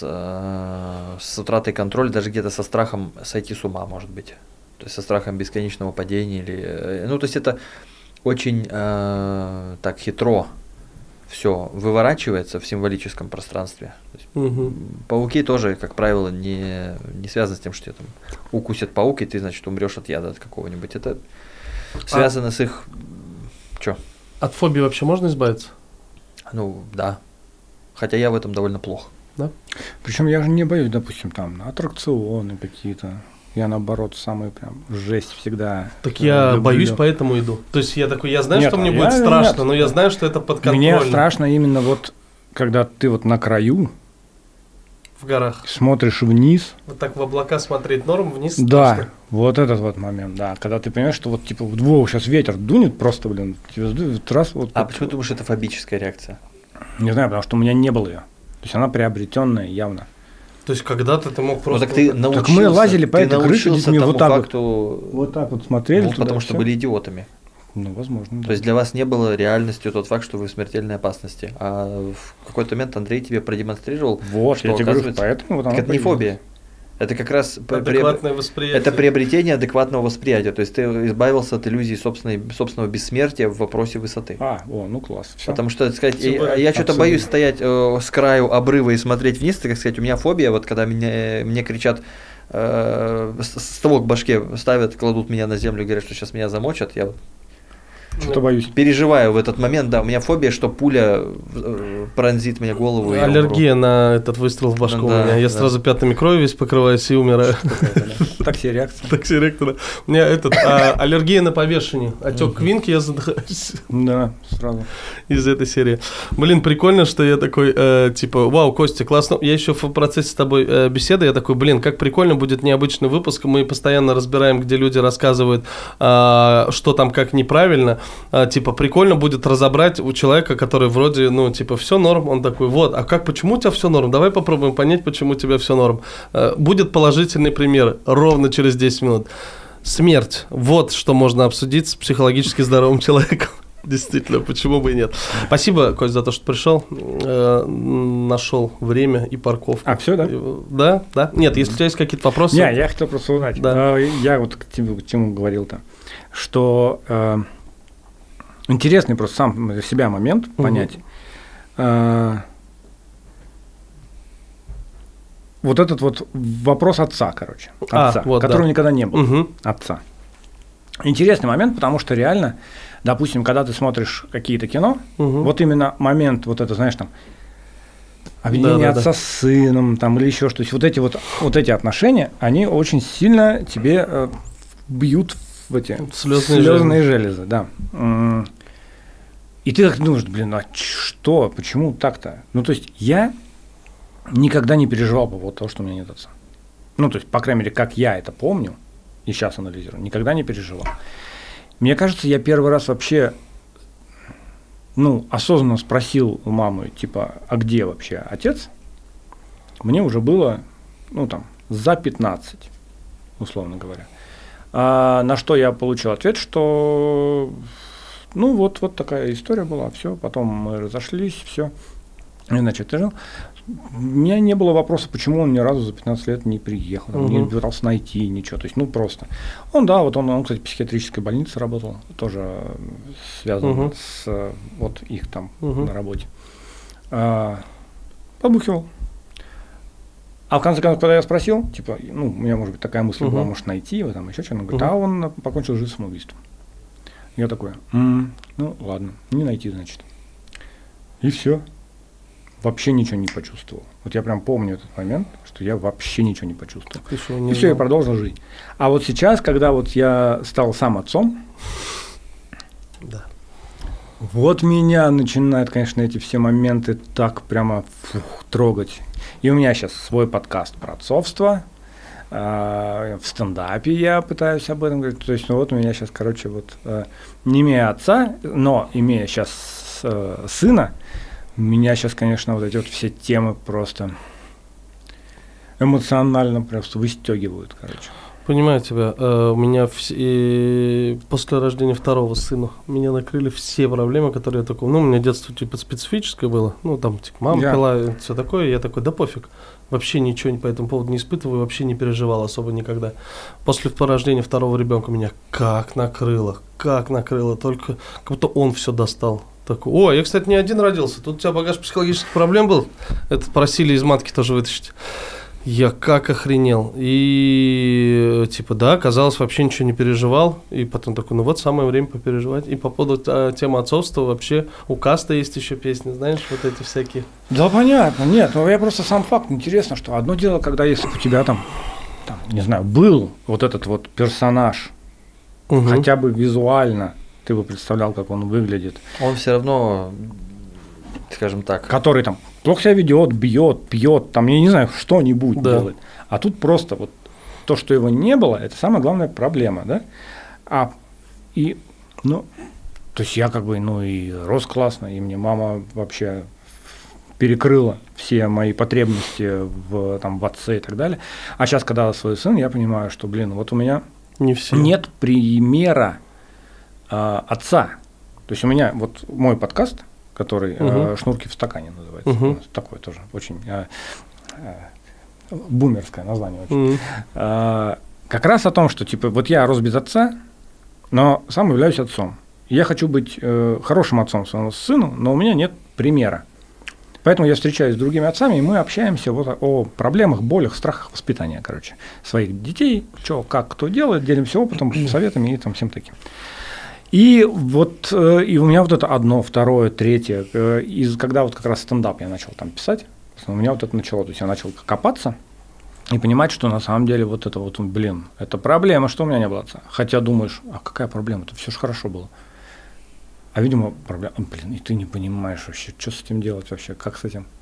Speaker 3: с утратой контроля, даже где-то со страхом сойти с ума, может быть. То есть со страхом бесконечного падения. Или, ну, то есть это очень э, так хитро все выворачивается в символическом пространстве. То есть, угу. Пауки тоже, как правило, не, не связаны с тем, что тебя там укусит паук, и ты, значит, умрешь от яда от какого-нибудь. Это связано а... с их... Чё?
Speaker 1: От фобии вообще можно избавиться?
Speaker 3: Ну, да. Хотя я в этом довольно плох.
Speaker 1: Да?
Speaker 2: Причем я же не боюсь, допустим, там аттракционы какие-то. Я наоборот самый прям жесть всегда.
Speaker 1: Так я люблю. Боюсь, поэтому иду. То есть я такой, я знаю, нет, что мне я, будет страшно, нет. но я знаю, что это подконтрольно.
Speaker 2: Мне страшно именно вот, когда ты вот на краю.
Speaker 1: В горах.
Speaker 2: Смотришь вниз.
Speaker 1: Вот так в облака смотреть норм, вниз.
Speaker 2: Да,
Speaker 1: страшно.
Speaker 2: Вот этот вот момент, да. Когда ты понимаешь, что вот типа, воу, сейчас ветер дунет просто, блин, тебе сдует, раз. Вот,
Speaker 3: а
Speaker 2: вот,
Speaker 3: почему ты думаешь, это фобическая реакция?
Speaker 2: Не знаю, потому что у меня не было ее. То есть она приобретенная явно.
Speaker 1: То есть когда-то ты мог просто...
Speaker 3: Ну, так, ты научился,
Speaker 2: так мы лазили по этой крыше детьми вот так
Speaker 3: факту...
Speaker 2: вот, вот так вот смотрели.
Speaker 3: Ну, потому что все. Были идиотами.
Speaker 2: Ну, возможно.
Speaker 3: То
Speaker 2: да.
Speaker 3: есть для вас не было реальностью тот факт, что вы в смертельной опасности. А в какой-то момент Андрей тебе продемонстрировал,
Speaker 2: вот,
Speaker 3: что
Speaker 2: я тебе говорю, поэтому вот
Speaker 3: так это не фобия. Это как раз
Speaker 1: адекватное
Speaker 3: при...
Speaker 1: восприятие.
Speaker 3: Это приобретение адекватного восприятия. То есть ты избавился от иллюзии собственной, собственного бессмертия в вопросе высоты.
Speaker 2: А, о, ну класс. Всё.
Speaker 3: Потому что, так сказать, я, я что-то боюсь стоять э, с краю обрыва и смотреть вниз. Так сказать, у меня фобия, вот когда меня, мне кричат, э, ствол к башке ставят, кладут меня на землю и говорят, что сейчас меня замочат, я
Speaker 2: что-то боюсь.
Speaker 3: Переживаю в этот момент, да, у меня фобия, что пуля пронзит мне голову.
Speaker 1: Аллергия на этот выстрел в башку да, у меня. Я да. сразу пятнами крови весь покрываюсь и умираю.
Speaker 2: Такси-реакция.
Speaker 1: Такси-реакция. У меня этот, а, аллергия на повешение. Отек квинки, я задыхаюсь.
Speaker 2: Да, сразу.
Speaker 1: Из этой серии. Блин, прикольно, что я такой, э, типа, вау, Костя, классно. Я еще в процессе с тобой э, беседы, я такой, блин, как прикольно, будет необычный выпуск. Мы постоянно разбираем, где люди рассказывают, э, что там как неправильно. А, типа, прикольно будет разобрать у человека, который вроде, ну, типа, все норм, он такой, вот, а как, почему у тебя все норм? Давай попробуем понять, почему у тебя все норм. А, будет положительный пример ровно через десять минут. Смерть. Вот что можно обсудить с психологически здоровым человеком. Действительно, почему бы и нет. Спасибо, Кость, за то, что пришел, э, нашел время и парковку.
Speaker 2: А, все, да?
Speaker 1: Да, да. Нет, если у тебя есть какие-то вопросы.
Speaker 2: Не, я хотел просто узнать.
Speaker 1: Да.
Speaker 2: Я вот к тебе, к чему говорил-то, что... Э, интересный просто сам для себя момент угу. понять. А, вот этот вот вопрос отца, короче, отца, а, вот, которого да. никогда не было, угу. отца. Интересный момент, потому что реально, допустим, когда ты смотришь какие-то кино, угу. вот именно момент, вот это, знаешь, там, объединение да, да, отца да. с сыном, там, или еще что-то, то есть вот эти вот, вот эти отношения, они очень сильно тебе э, бьют в эти
Speaker 1: слезные,
Speaker 2: слезные железы. железы, да. И ты так думаешь, блин, а что, почему так-то? Ну, то есть я никогда не переживал по поводу того, что у меня нет отца. Ну, то есть, по крайней мере, как я это помню, и сейчас анализирую, никогда не переживал. Мне кажется, я первый раз вообще, ну, осознанно спросил у мамы, типа, а где вообще отец? Мне уже было, ну, там, за пятнадцать, условно говоря. А на что я получил ответ, что ну вот, вот такая история была, все, потом мы разошлись, все. Иначе ты жил. У меня не было вопроса, почему он ни разу за пятнадцать лет не приехал, угу. не пытался найти ничего. То есть, ну просто. Он, да, вот он, он, кстати, в психиатрической больнице работал, тоже связан угу. с вот их там угу. на работе. А, побухивал. А в конце концов, когда я спросил, типа, ну, у меня, может быть, такая мысль угу. была, может, найти его, там еще что-то, он говорит, угу. а он покончил жизнь самоубийством. Я такой, м-м, ну, ладно, не найти, значит. И все. Вообще ничего не почувствовал. Вот я прям помню этот момент, что я вообще ничего не почувствовал. И все, я продолжил жить. А вот сейчас, когда вот я стал сам отцом,
Speaker 1: да.
Speaker 2: вот меня начинают, конечно, эти все моменты так прямо фух, трогать. И у меня сейчас свой подкаст про отцовство. В стендапе я пытаюсь об этом говорить. То есть, ну вот у меня сейчас, короче, вот не имея отца, но имея сейчас сына, меня сейчас, конечно, вот эти вот все темы просто эмоционально просто выстегивают, короче.
Speaker 1: Понимаю тебя. Uh, у меня все, после рождения второго сына меня накрыли все проблемы, которые я такой, ну, у меня детство типа специфическое было, ну, там, типа, мама yeah. пила, все такое, я такой, да пофиг, вообще ничего по этому поводу не испытываю, вообще не переживал особо никогда. После рождения второго ребенка меня как накрыло, как накрыло, только как будто он все достал. Такой, о, я, кстати, не один родился, тут у тебя багаж психологических проблем был, это просили из матки тоже вытащить. Я как охренел. И типа, да, казалось, вообще ничего не переживал. И потом такой, ну вот самое время попереживать. И по поводу а, темы отцовства вообще у Каста есть еще песни, знаешь, вот эти всякие.
Speaker 2: Да, понятно, нет, но я просто сам факт интересно, что одно дело, когда если у тебя там, там не знаю, был вот этот вот персонаж, угу. хотя бы визуально, ты бы представлял, как он выглядит.
Speaker 3: Он все равно, скажем так.
Speaker 2: Который там плохо себя ведет, бьет, пьет, там, я не знаю, что-нибудь да. делает. А тут просто вот то, что его не было, это самая главная проблема, да? А, и, ну, то есть я как бы, ну, и рос классно, и мне мама вообще перекрыла все мои потребности в, там, в отце и так далее. А сейчас, когда свой сын, я понимаю, что, блин, вот у меня
Speaker 1: не все.
Speaker 2: Нет примера э, отца. То есть у меня вот мой подкаст, который угу. э, «Шнурки в стакане» называется. Угу. Такое тоже очень э, э, бумерское название. Очень. Угу. Э, как раз о том, что типа вот я рос без отца, но сам являюсь отцом. Я хочу быть э, хорошим отцом своему сыну, но у меня нет примера. Поэтому я встречаюсь с другими отцами, и мы общаемся вот о, о проблемах, болях, страхах воспитания, короче, своих детей, что, как, кто делает, делимся опытом, советами и там всем таким. И вот э, и у меня вот это одно, второе, третье, э, из, когда вот как раз стендап я начал там писать, у меня вот это начало, то есть я начал копаться и понимать, что на самом деле вот это вот, блин, это проблема, что у меня не было отца. Хотя думаешь, а какая проблема, это все же хорошо было. А, видимо, проблема, блин, и ты не понимаешь вообще, что с этим делать вообще, как с этим.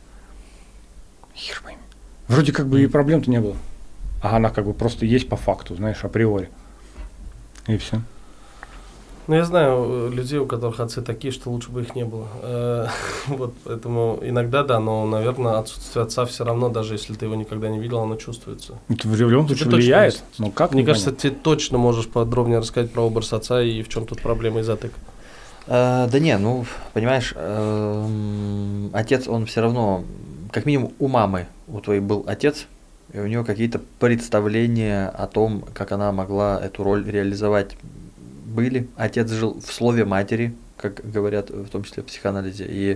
Speaker 2: Хер пойми. Вроде как бы и проблем-то не было. А она как бы просто есть по факту, знаешь, априори. И все.
Speaker 1: Ну, я знаю людей, у которых отцы такие, что лучше бы их не было. Вот, поэтому иногда, да, но, наверное, отсутствие отца все равно, даже если ты его никогда не видел, оно чувствуется.
Speaker 2: Это в любом случае влияет, но как?
Speaker 1: Мне кажется, ты точно можешь подробнее рассказать про образ отца и в чем тут проблема и затык.
Speaker 3: А, да не, ну, понимаешь, э, отец, он все равно, как минимум у мамы, у твоей был отец, и у нее какие-то представления о том, как она могла эту роль реализовать, были. Отец жил в слове матери, как говорят, в том числе в психоанализе, и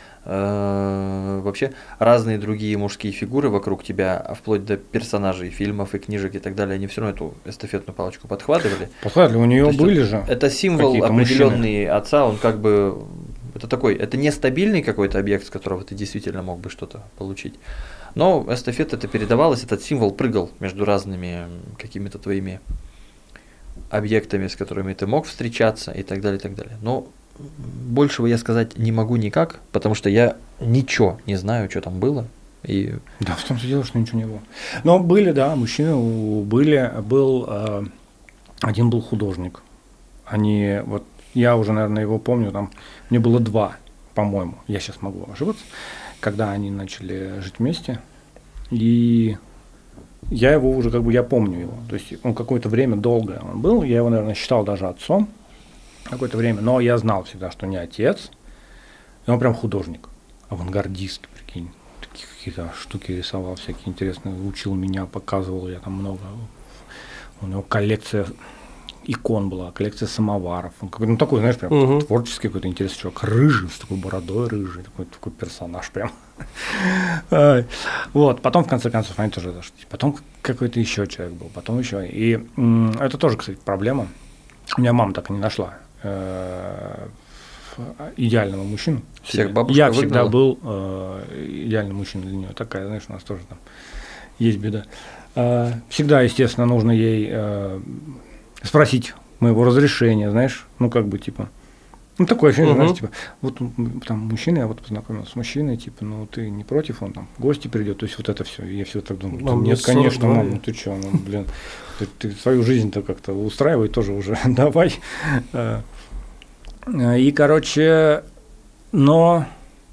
Speaker 3: э, вообще разные другие мужские фигуры вокруг тебя, вплоть до персонажей фильмов и книжек и так далее, они все равно эту эстафетную палочку подхватывали.
Speaker 2: Подхватывали, у нее были
Speaker 3: это,
Speaker 2: же.
Speaker 3: Это символ определенный отца, он как бы, это такой, это нестабильный какой-то объект, с которого ты действительно мог бы что-то получить. Но эстафета это передавалась, этот символ прыгал между разными какими-то твоими объектами, с которыми ты мог встречаться и так далее, и так далее. Но большего я сказать не могу никак, потому что я ничего не знаю, что там было. И...
Speaker 2: Да, в том-то дело, что ничего не было. Но были, да, мужчины были, был, э, один был художник. Они, вот, я уже, наверное, его помню, там, мне было два, по-моему, я сейчас могу ошибаться, когда они начали жить вместе, и я его уже, как бы, я помню его, то есть он какое-то время долгое он был, я его, наверное, считал даже отцом, какое-то время. Но я знал всегда, что не отец. И он прям художник, авангардист, прикинь. Такие какие-то штуки рисовал, всякие интересные. Учил меня, показывал, я там много. У него коллекция икон была, коллекция самоваров. Он какой-то, ну, такой, знаешь, прям угу. творческий какой-то интересный чувак. Рыжий, с такой бородой рыжий, такой, такой персонаж прям. Вот, потом, в конце концов, они тоже зашлись. Потом какой-то еще человек был, потом еще. И это тоже, кстати, проблема. У меня мама так и не нашла идеального мужчину.
Speaker 3: Всех бабушка
Speaker 2: Я
Speaker 3: выгнала.
Speaker 2: всегда был идеальным мужчиной для нее. Такая, знаешь, у нас тоже там есть беда. Всегда, естественно, нужно ей спросить моего разрешения, знаешь, ну, как бы, типа, ну, такое ощущение, uh-huh. знаешь, типа, вот там мужчина, я вот познакомился с мужчиной, типа, ну, ты не против, он там в гости придет, то есть вот это все. И я всегда так думаю, да, нет, конечно, мам, ну, ты что, ну, блин, ты, ты свою жизнь-то как-то устраивай тоже уже, давай. И, короче, но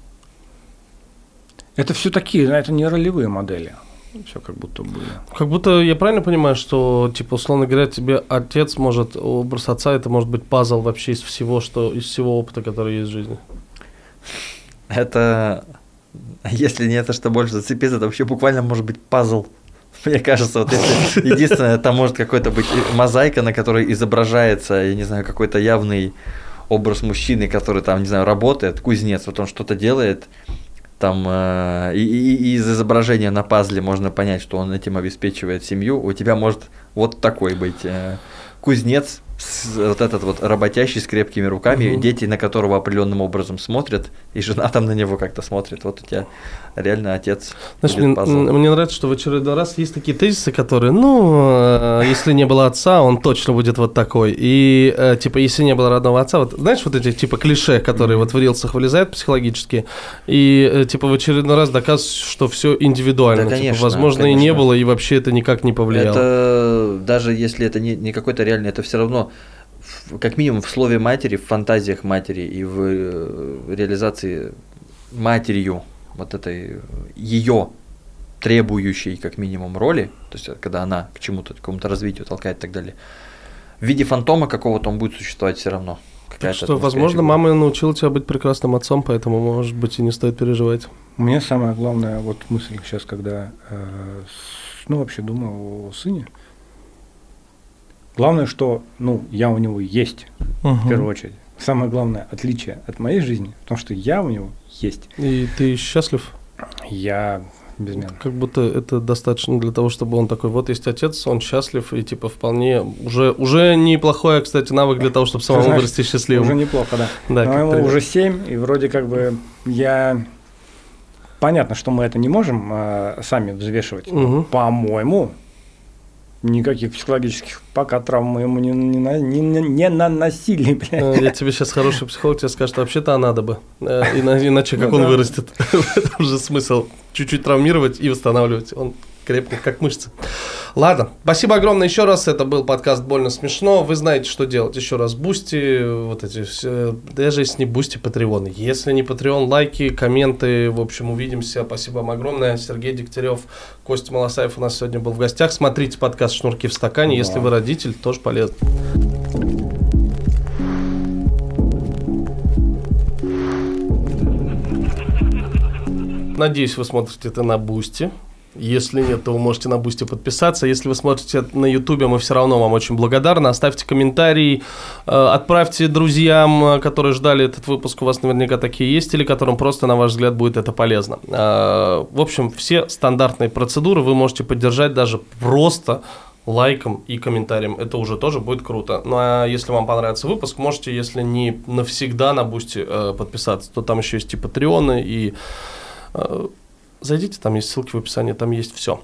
Speaker 2: это все такие, это не ролевые модели. Все как будто бы.
Speaker 1: Как будто я правильно понимаю, что, типа, условно говоря, тебе отец может, образ отца, это может быть пазл вообще из всего, что, из всего опыта, который есть в жизни?
Speaker 3: Это, если не это, что больше зацепиться, это вообще буквально может быть пазл. Мне кажется, вот если единственное, там может какой-то быть мозаика, на которой изображается, я не знаю, какой-то явный образ мужчины, который там, не знаю, работает, кузнец, вот он что-то делает. Там э, и, и, и из изображения на пазле можно понять, что он этим обеспечивает семью. У тебя может вот такой быть э, кузнец, с, вот этот вот работящий с крепкими руками, угу. дети на которого определенным образом смотрят, и жена там на него как-то смотрит. Вот у тебя реально отец.
Speaker 1: Знаешь, мне, мне нравится, что в очередной раз есть такие тезисы, которые, ну, э, если не было отца, он точно будет вот такой. И, э, типа, если не было родного отца, вот, знаешь, вот эти, типа, клише, которые mm-hmm. вот в рилсах вылезают психологически, и, э, типа, в очередной раз доказывают, что все индивидуально. Да, конечно, типа, возможно, конечно. И не было, и вообще это никак не повлияло.
Speaker 3: Это, даже если это не, не какой-то реальный, это все равно, как минимум, в слове матери, в фантазиях матери и в реализации матерью вот этой ее требующей как минимум роли, то есть когда она к чему-то, к какому-то развитию толкает и так далее, в виде фантома какого-то он будет существовать все равно.
Speaker 1: Так что, возможно, мама научила тебя быть прекрасным отцом, поэтому, может быть, и не стоит переживать.
Speaker 2: У меня самая главная вот мысль сейчас, когда, э, ну, вообще думаю о сыне. Главное, что, ну, я у него есть, угу. в первую очередь. Самое главное отличие от моей жизни, потому что я у него есть.
Speaker 1: И ты счастлив?
Speaker 2: Я безмерно.
Speaker 1: Как будто это достаточно для того, чтобы он такой, вот есть отец, он счастлив, и типа вполне, уже, уже неплохой, кстати, навык для того, чтобы самому Знаешь, вырасти счастливым.
Speaker 2: Уже неплохо, да.
Speaker 1: да
Speaker 2: Но ему уже семь, и вроде как бы я... Понятно, что мы это не можем э, сами взвешивать. Угу. По-моему, никаких психологических пока травм мы ему не, не, не, не наносили. Блядь.
Speaker 1: Я тебе сейчас хороший психолог тебе скажет, вообще-то а надо бы. Иначе как он вырастет? Это уже смысл чуть-чуть травмировать и восстанавливать. Он крепкий, как мышцы. Ладно, спасибо огромное еще раз. Это был подкаст «Больно смешно». Вы знаете, что делать. Еще раз, Бусти, вот эти все, даже если не Бусти, Патреон. Если не Патреон, лайки, комменты. В общем, увидимся. Спасибо вам огромное. Сергей Дегтярев, Костя Малосаев у нас сегодня был в гостях. Смотрите подкаст «Шнурки в стакане». Да. Если вы родитель, тоже полезно. Надеюсь, вы смотрите это на Бусти. Если нет, то вы можете на Бусти подписаться. Если вы смотрите на Ютубе, мы все равно вам очень благодарны. Оставьте комментарий, отправьте друзьям, которые ждали этот выпуск. У вас наверняка такие есть, или которым просто, на ваш взгляд, будет это полезно. В общем, все стандартные процедуры вы можете поддержать даже просто лайком и комментарием. Это уже тоже будет круто. Ну а если вам понравится выпуск, можете, если не навсегда на Бусти подписаться, то там еще есть и патреоны, и... Зайдите, там есть ссылки в описании, там есть все.